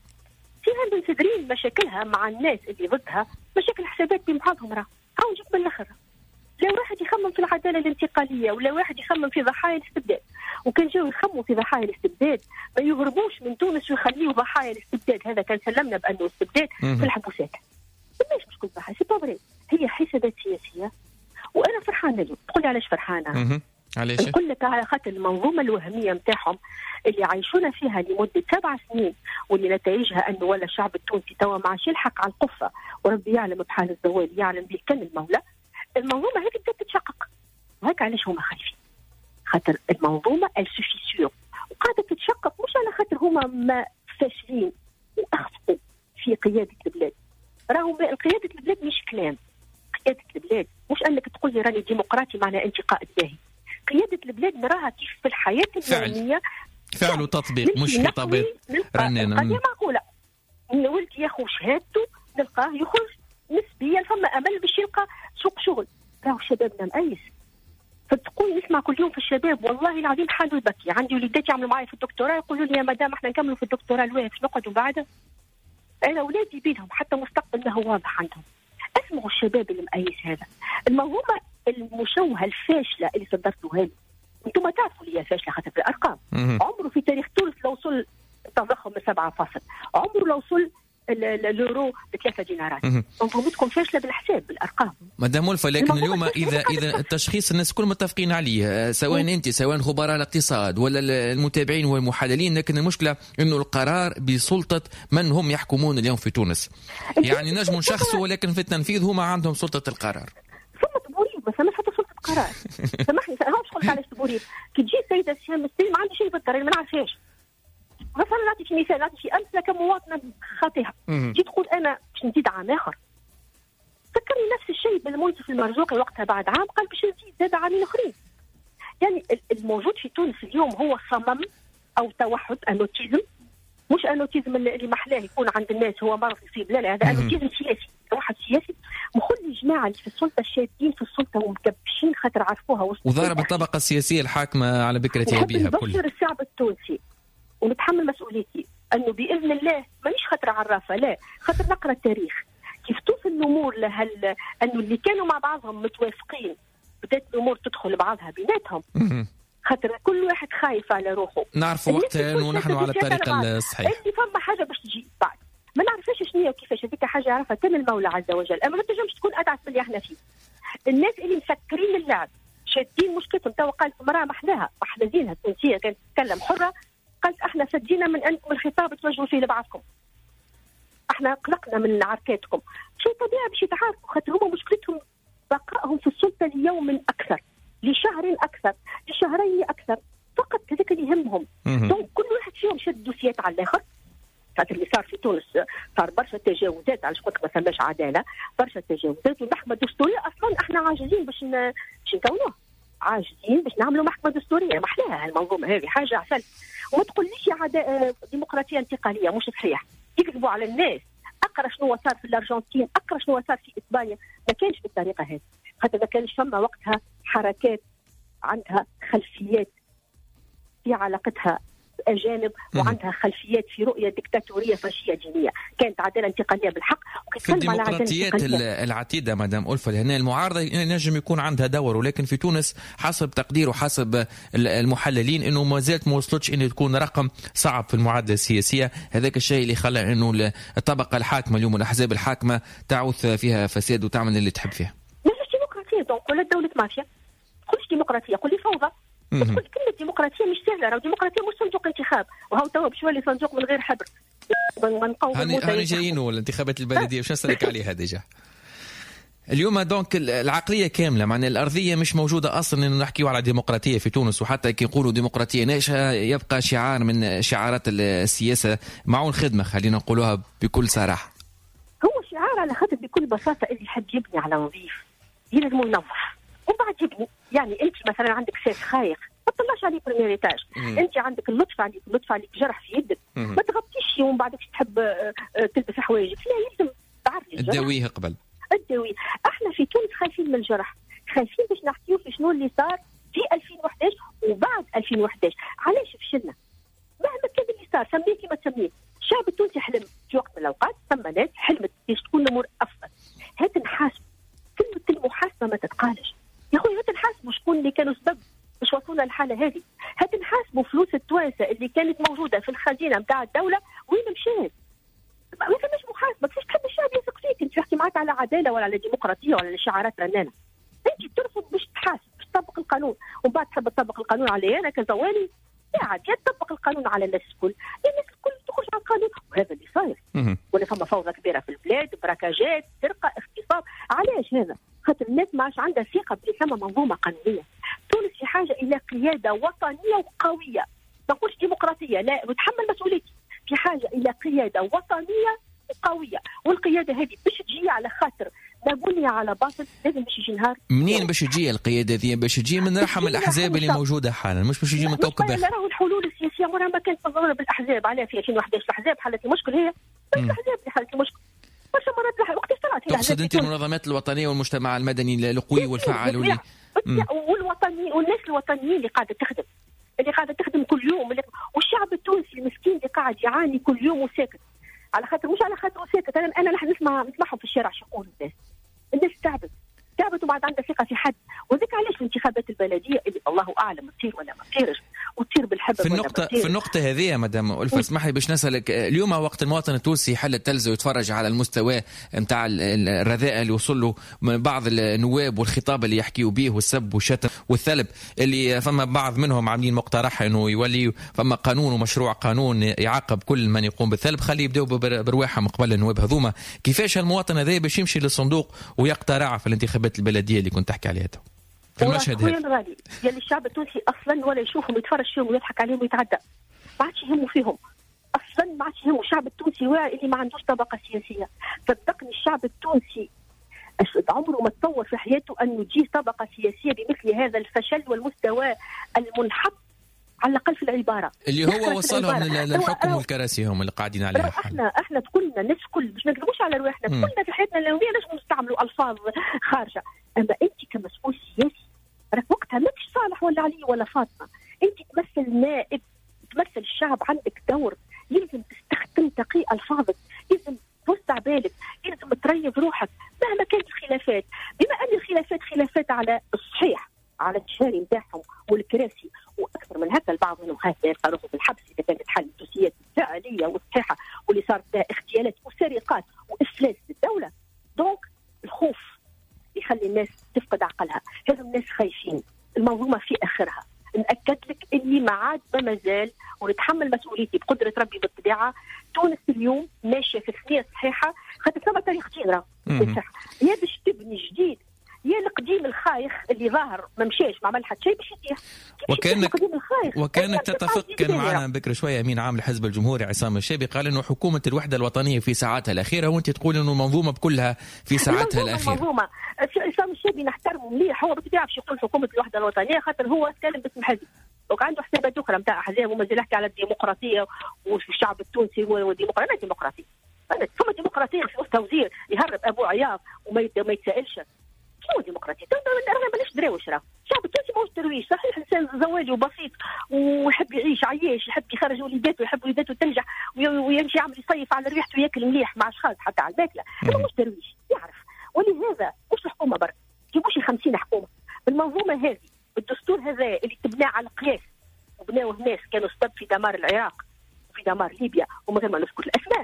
C: سهام بن سدرين مشاكلها مع الناس اللي ضدها مشاكل حسابات بين بعضهم. راه هاو نجيب من الآخر. لا واحد يخمم في العدالة الانتقالية ولا واحد يخمم في ضحايا الاستبداد. وكان جاوا يخمموا في ضحايا الاستبداد ما يهربوش من تونس ويخليوا ضحايا الاستبداد. هذا كان سلمنا بأنه استبداد في الحبوسات. مش مشكلة ضحايا سي با هي حسابات سياسية. وانا فرحانه اليوم. تقول لي علاش فرحانه؟
B: علاش؟
C: نقول لك على خاطر المنظومه الوهميه نتاعهم اللي عايشونا فيها لمده سبع سنين واللي نتائجها انه ولا الشعب التونسي توا ما عادش يلحق على القفه وربي يعلم بحال الزوال يعلم به كان المولى. المنظومه هذه بدات تتشقق وهيك علاش هما خايفين؟ خاطر المنظومه السوفيسيور وقاعده تتشقق مش على خاطر هما ما فاشلين واخطئوا في قياده البلاد. راهو قياده البلاد مش كلام. قيادة البلاد مش أنك تقول لي راني ديمقراطي معنى انتقاء الباهي. قيادة البلاد نراها كيف في الحياة اليومية
B: فعل وتطبيق مش خطابات رنانة.
C: قضية معقولة إن ولد ياخذ شهادته نلقاه يخرج نسبيا فما أمل باش يلقى سوق شغل. راهو شبابنا مأيس. فتقول نسمع كل يوم في الشباب والله العظيم حاله يبكي. عندي وليدات يعملوا معي في الدكتوراه يقولوا لي يا مدام احنا نكملوا في الدكتوراه الواقف نقعدوا بعدها. أنا أولادي بينهم حتى مستقبلنا هو واضح عندهم. اسمعوا الشباب اللي مقايس هذا. المنظومه المشوهه الفاشله اللي صدرتوها لي انتم تعرفوا اللي هي فاشله خاطر بالارقام. عمره في تاريخ تونس لو وصل التضخم من سبعة فاصل، عمره لو وصل اليورو بثلاثة دينارات. منظومتكم فاشله بالحساب بالارقام.
B: مدام ألفة لكن اليوم اذا اذا التشخيص الناس كل متفقين عليه سواء انت سواء خبراء الاقتصاد ولا المتابعين والمحللين، لكن المشكله انه القرار بسلطه من هم يحكمون اليوم في تونس. يعني نجم نشخصوا ولكن في التنفيذ هما عندهم سلطه القرار.
C: ثم تبوريب بس ما حتى سلطه قرار. سامحني انا مش قلت علاش تبوريب. كي تجي السيده سهام السليم ما عندي شيء بالدار ما نعرفهاش. مثلا نعطيك مثال، نعطيك امثله كمواطنه خاطئه تجي تقول انا باش نزيد عام اخر. فكرني نفس الشيء بالمنصف المرزوقي وقتها بعد عام قال باش نزيد زاد عامين اخرين. يعني الموجود في تونس اليوم هو صمم او توحد، انوتيزم، مش انوتيزم اللي محلاه يكون عند الناس هو مرض يصيب، لا لا هذا انوتيزم سياسي، توحد سياسي مخلي الجماعه اللي في السلطه الشادين في السلطه ومكبشين خاطر عرفوها
B: وضارب الطبقه السياسيه الحاكمه على بكره ابيها كلها.
C: نبشر الشعب التونسي ونتحمل مسؤوليتي انه باذن الله مانيش خاطر عرافه، لا خاطر نقرا التاريخ كيف توصل الامور لهال انه اللي كانوا مع بعضهم متوافقين بدات الامور تدخل بعضها بيناتهم، خاطر كل واحد خايف على روحه.
B: نعرف وقتها ونحن على الطريقه الصحيحه.
C: اللي فما حاجه باش تجي بعد ما نعرفش شنو وكيفاش، هذيك حاجه يعرفها كان المولى عز وجل، اما ما تنجمش تكون ادعس من اللي احنا فيه. الناس اللي مسكرين اللعب شادين مشكلتهم، تو قالت امراه محلاها محلزينها التونسيه كانت تتكلم حره، قالت احنا سدينا من انكم الخطاب توجهوا فيه لبعضكم، احنا قلقنا من عركاتكم. شيء طبيعي باش يتعاركوا خاطر هما مشكلتهم بقائهم في السلطه ليوم اكثر، لشهر اكثر، لشهرين اكثر، فقط هذاك اللي يهمهم. دونك كل واحد فيهم شد دوسيات على الاخر. خاطر اللي صار في تونس صار برشا تجاوزات، علاش قلت ما ثماش عداله، برشا تجاوزات، والمحكمه الدستوريه اصلا احنا عاجزين باش باش نكونوها، عاجزين باش نعملوا محكمه دستوريه، محلاها المنظومه هذه حاجه عسل. وما تقوليش عدا ديمقراطيه انتقاليه، مش صحيح، يكذبوا على الناس. اقرا شنو صار في الارجنتين، اقرا شنو صار في اسبانيا، ما كانش بالطريقه هذه، خاطر ما كانش فما وقتها حركات عندها خلفيات في علاقتها اجانب وعندها خلفيات في رؤيه ديكتاتوريه فاشيه دينيه، كانت عداله انتقاليه بالحق.
B: في الديمقراطيات العتيده مدام ألفة هنا المعارضه ينجم يكون عندها دور، ولكن في تونس حسب تقدير وحسب المحللين انه ما زالت ما وصلتش انه تكون رقم صعب في المعادله السياسيه. هذاك الشيء اللي خلى انه الطبقه الحاكمه اليوم والاحزاب الحاكمه تعوث فيها فساد وتعمل اللي تحب فيها.
C: مش ديمقراطيه، دونك ولا دوله مافيا، قولش ديمقراطيه، قولي فوضى. تقول كلمة ديمقراطية مش سهلة، راهو ديمقراطية مش صندوق انتخاب، وهو توا بشوي صندوق من غير حبر.
B: هاني هاني جايين ولا انتخابات البلدية مش نسألك عليها ديجا. اليوم دونك العقلية كاملة، معنى الأرضية مش موجودة أصلا إنه نحكيو على ديمقراطية في تونس، وحتى كي يقولوا ديمقراطية ناشئة يبقى شعار من شعارات السياسة معون خدمة، خلينا نقولوها بكل صراحة.
C: هو شعار على خاطر بكل بساطة اللي يحب يبني على نظيف يلزم ينظف وبعد يبني. يعني أنت مثلا عندك سيف خايخ ما تطلعش عليه بريمير ايتاج، انت عندك اللطف عليك، اللطف عليك جرح في يدك، ما تغطيش ومن بعدك تحب تلبس حوايجك، لا يلزم تعرف
B: الداويه قبل
C: الداويه. احنا في تونس خايفين من الجرح، خايفين باش نحكيو في شنو اللي صار في ألفين وإحدى عشر وبعد ألفين وإحدى عشر. علاش فشلنا؟ مهما كان اللي صار سميه كما تسميه، الشعب التونسي حلم في وقت من الاوقات، ثم ناس حلمت باش تكون الامور افضل. هات نحاسب، كلمه المحاسبه ما تتقالش يا خويا، هات نحاسبوا شكون اللي كانوا سبب باش وصلنا للحاله هذه، هات نحاسبوا فلوس التوانسه اللي كانت موجوده في الخزينه نتاع الدوله وين مشات. ما فماش محاسبه، كيفاش تحب الشعب يثق فيك؟ انت تحكي معك على عداله ولا على ديمقراطيه ولا على شعارات رنانه؟ انت ترفض باش تحاسب، باش تطبق القانون، ومن بعد تحب تطبق القانون علي انا كزوالي؟ قاعد يا تطبق القانون على الناس الكل، الناس الكل تخرج على القانون، وهذا اللي صاير. ولا فما فوضى كبيره في البلاد، براكاجات، سرقه، اغتصاب. علاش هذا؟ خاطر الناس ما عادش عندها ثقه بلي ثم منظومه قانونيه. تونس في حاجه الى قياده وطنيه وقويه، ما نقولش ديمقراطيه، لا، وتحمل مسؤوليتي. في حاجه الى قياده وطنيه وقويه، والقياده هذه باش تجي على خاطر لا بني على باطل، لازم باش يجي نهار.
B: منين باش تجي القياده ذي؟ باش تجي من رحم الاحزاب اللي موجوده حالا، مش باش تجي من كوكب اخر.
C: راهو الحلول السياسيه عمرها ما كانت تظهر بالاحزاب. على في ألفين وإحدى عشر الاحزاب حلت المشكل، هي الاحزاب اللي حلت المشكل. برشا مرات وقت طلعت
B: تقصد انت المنظمات الوطنيه والمجتمع المدني القوي والفعال واللي
C: والوطني والناس الوطنيين اللي قاعده تخدم اللي قاعده تخدم كل يوم، اللي... والشعب التونسي المسكين اللي قاعد يعاني كل يوم وساكت، على خاطر مش على خاطر ساكت. انا انا نحن نسمع نسمعهم في الشارع شو يقولوا الناس. الناس تعبت تعبت وما عندها ثقه في حد، وذاك علاش الانتخابات البلديه اللي الله اعلم تصير ولا ما تصيرش، وتصير بالحب
B: في النقطه في النقطه هذه يا مدام ألفة اسمح لي باش نسالك. اليوم وقت المواطن التونسي يحل التلفزه ويتفرج على المستوى نتاع الرذائل اللي وصل له من بعض النواب والخطاب اللي يحكيوا به والسب والشتم والثلب، اللي فما بعض منهم عاملين مقترح انه يولي فما قانون ومشروع قانون يعاقب كل من يقوم بالثلب، خليه يبداو برواحهم قبل النواب هذوما. كيفاش المواطن هذا باش يمشي للصندوق ويقترع في الانتخابات البلديه اللي كنت تحكي عليها تو في المشهد هذا؟
C: غالي يلي الشعب التونسي اصلا ولا يشوفهم يتفرج فيهم ويضحك عليهم ويتعدى، ما عادش يهموا فيهم. الفن ما عادش يهمه. الشعب التونسي واعي اللي ما عندوش طبقه سياسيه. صدقني الشعب التونسي عمره ما تصور في حياته أن تجي طبقة سياسية بمثل هذا الفشل والمستوى المنحط على الأقل في العبارة
B: اللي هو وصلهم للحكم والكراسي هم اللي قاعدين عليها.
C: احنا احنا كلنا الناس كل باش ما نكذبوش على رواحنا كلنا في حياتنا اليومية نجم نستعملوا ألفاظ خارجة، أما أنت كمسؤول سياسي راك وقتها ماكش صالح ولا علي ولا فاطمة، أنت تمثل نائب تمثل الشعب، عندك دور يلزم تستخدم تقي ألفاظك، يلزم توسع بالك، يلزم تريض روحك مهما كانت الخلافات. بما ان الخلافات خلافات على الصحيح على التشاري نتاعهم والكراسي واكثر من هكا، البعض منهم خايف يلقى روحه في الحبس اذا كانت حل الدوسيات الفعليه والصحيحه واللي صارت فيها اغتيالات وسرقات وافلاس للدوله. دونك الخوف يخلي الناس تفقد عقلها، هذو الناس خايفين، المنظومه في اخرها. نأكد لك اللي ما عاد ما مازال ونتحمل مسؤوليتي بقدرة ربي بالطبيعة. تونس اليوم ماشية في ثنية صحيحة، خاطر ثم طريقتين راه يا باش تبني جديد يا القديم الخايخ اللي ظاهر ما مشاش ما عمل حتى شيء باش يطيح.
B: وكانك وكانك تتفق كان معنا بكره شويه امين عام الحزب الجمهوري عصام الشابي قال انه حكومه الوحده الوطنيه في ساعاتها الاخيره، وانت تقول انه المنظومه بكلها في ساعاتها الاخيره.
C: المنظومه عصام الشابي نحترمه مليح، هو بالطبيعه باش يقول حكومه الوحده الوطنيه خاطر هو تكلم باسم حزب وعنده حسابات اخرى نتاع احزاب، ومازال يحكي على الديمقراطيه والشعب التونسي والديمقراطيه. ديمقراطيه ثم ديمقراطيه في وسط وزير يهرب ابو عياض وما ما يتسائلش. شنو ديمقراطيه؟ انا مانيش دراوش راه الشعب التونسي ماهوش ترويج. صحيح انسان زواجه بسيط ويحب يعيش عياش، يحب يخرج وليداته، يحب وليداته تنجح ويمشي يعمل يصيف على ريحته وياكل مليح مع اشخاص حتى على الماكله، هذا ماهوش ترويج يعرف. ولهذا مش الحكومه برك جيبوش خمسين حكومه بالمنظومه هذه بالدستور هذا اللي تبناه على القياس وبناوه ناس كانوا سبب في دمار العراق وفي دمار ليبيا ومن غير ما نذكر الاسماء.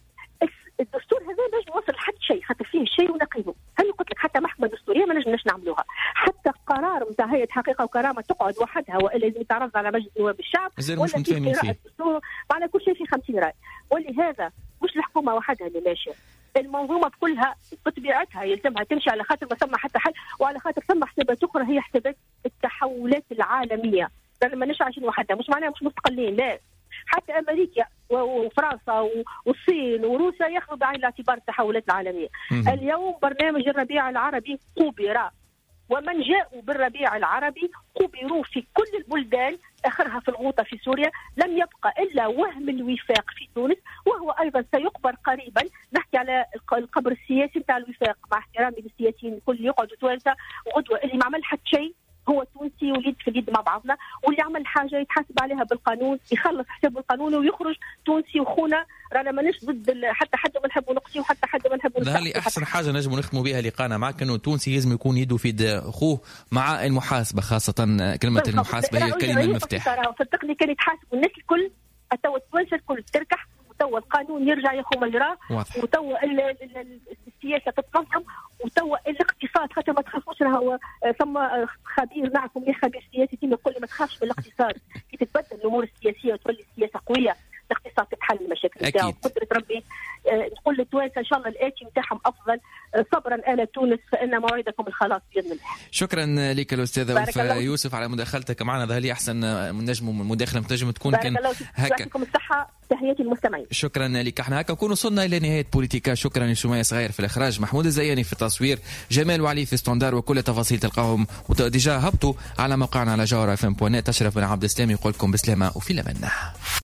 C: الدستور هذا ما نجم نوصل لحد شيء خاطر فيه شيء ونقيمه. هل قلت لك حتى محكمه دستوريه ما نجمناش نعملوها، حتى قرار نتاع هيئه حقيقه وكرامه تقعد وحدها والا لازم يتعرض على مجلس نواب الشعب
B: ولا في قراءه
C: الدستور، معنا كل شيء في خمسين راي. ولهذا مش الحكومه وحدها اللي ماشيه، المنظومه بكلها بطبيعتها يلزمها تمشي على خاطر ما ثم حتى حل، وعلى خاطر ثم حسابات اخرى هي حسابات التحولات العالميه. لما نش عايشين وحدها مش معناها مش مستقلين، لا، حتى امريكا وفرنسا والصين وروسيا ياخذوا بعين الاعتبار التحولات العالميه. اليوم برنامج الربيع العربي قبر، ومن جاءوا بالربيع العربي قبروا في كل البلدان، اخرها في الغوطه في سوريا. لم يبقى الا وهم الوفاق في تونس، وهو ايضا سيقبر قريبا. نحكي على القبر السياسي نتاع الوفاق مع احترامي للسياسيين الكل يقعدوا توانسه، وغدوه اللي ما عمل حتى شيء هو تونسي وليد في اليد مع بعضنا، واللي عمل حاجه يتحاسب عليها بالقانون، يخلص حسابه القانوني ويخرج تونسي وخونا. رانا ماناش ضد حتى حد ما نحبوا نقصي وحتى حد ما نحبوا
B: نقصي. هذه احسن حاجه نجموا نختموا بها لقاءنا معك، انه التونسي لازم يكون يده في يد اخوه مع المحاسبه، خاصه كلمه المحاسبه هي الكلمه المفتاح.
C: صدقني كان يتحاسبوا الناس الكل، التو التوانسه الكل تركح، وتوا القانون يرجع ياخذ مجراه، وتوا السياسه تتنظم، وتوا الاقتصاد خاطر ما تخافوش. راهو ثم خبير معكم يا خبير سياسي يقول ما تخافش من الاقتصاد، كي تتبدل الامور السياسيه وتولي السياسه قويه الاقتصاد تتحل المشاكل نتاعو بقدره ربي. آه نقول للتوانسه ان شاء الله الاتي نتاعهم افضل. آه صبرا آل تونس فان موعدكم الخلاص باذن الله.
B: شكرا لك الاستاذه وفاء يوسف على مداخلتك معنا. هذه لي احسن نجم مداخله تنجم تكون كان
C: هكا. يعطيكم الصحه، تحياتي للمستمعين.
B: شكرا لك. احنا هكا نكون وصلنا الى نهايه بوليتيكا. شكرا لسمية صغير في الاخراج، محمود الزياني في التصوير، جمال وعلي في ستاندار، وكل تفاصيل تلقاهم وديجا هبطوا على موقعنا على جوهر اف ام بوينت. اشرف بن عبد السلام يقول لكم بسلامه وفي الامان.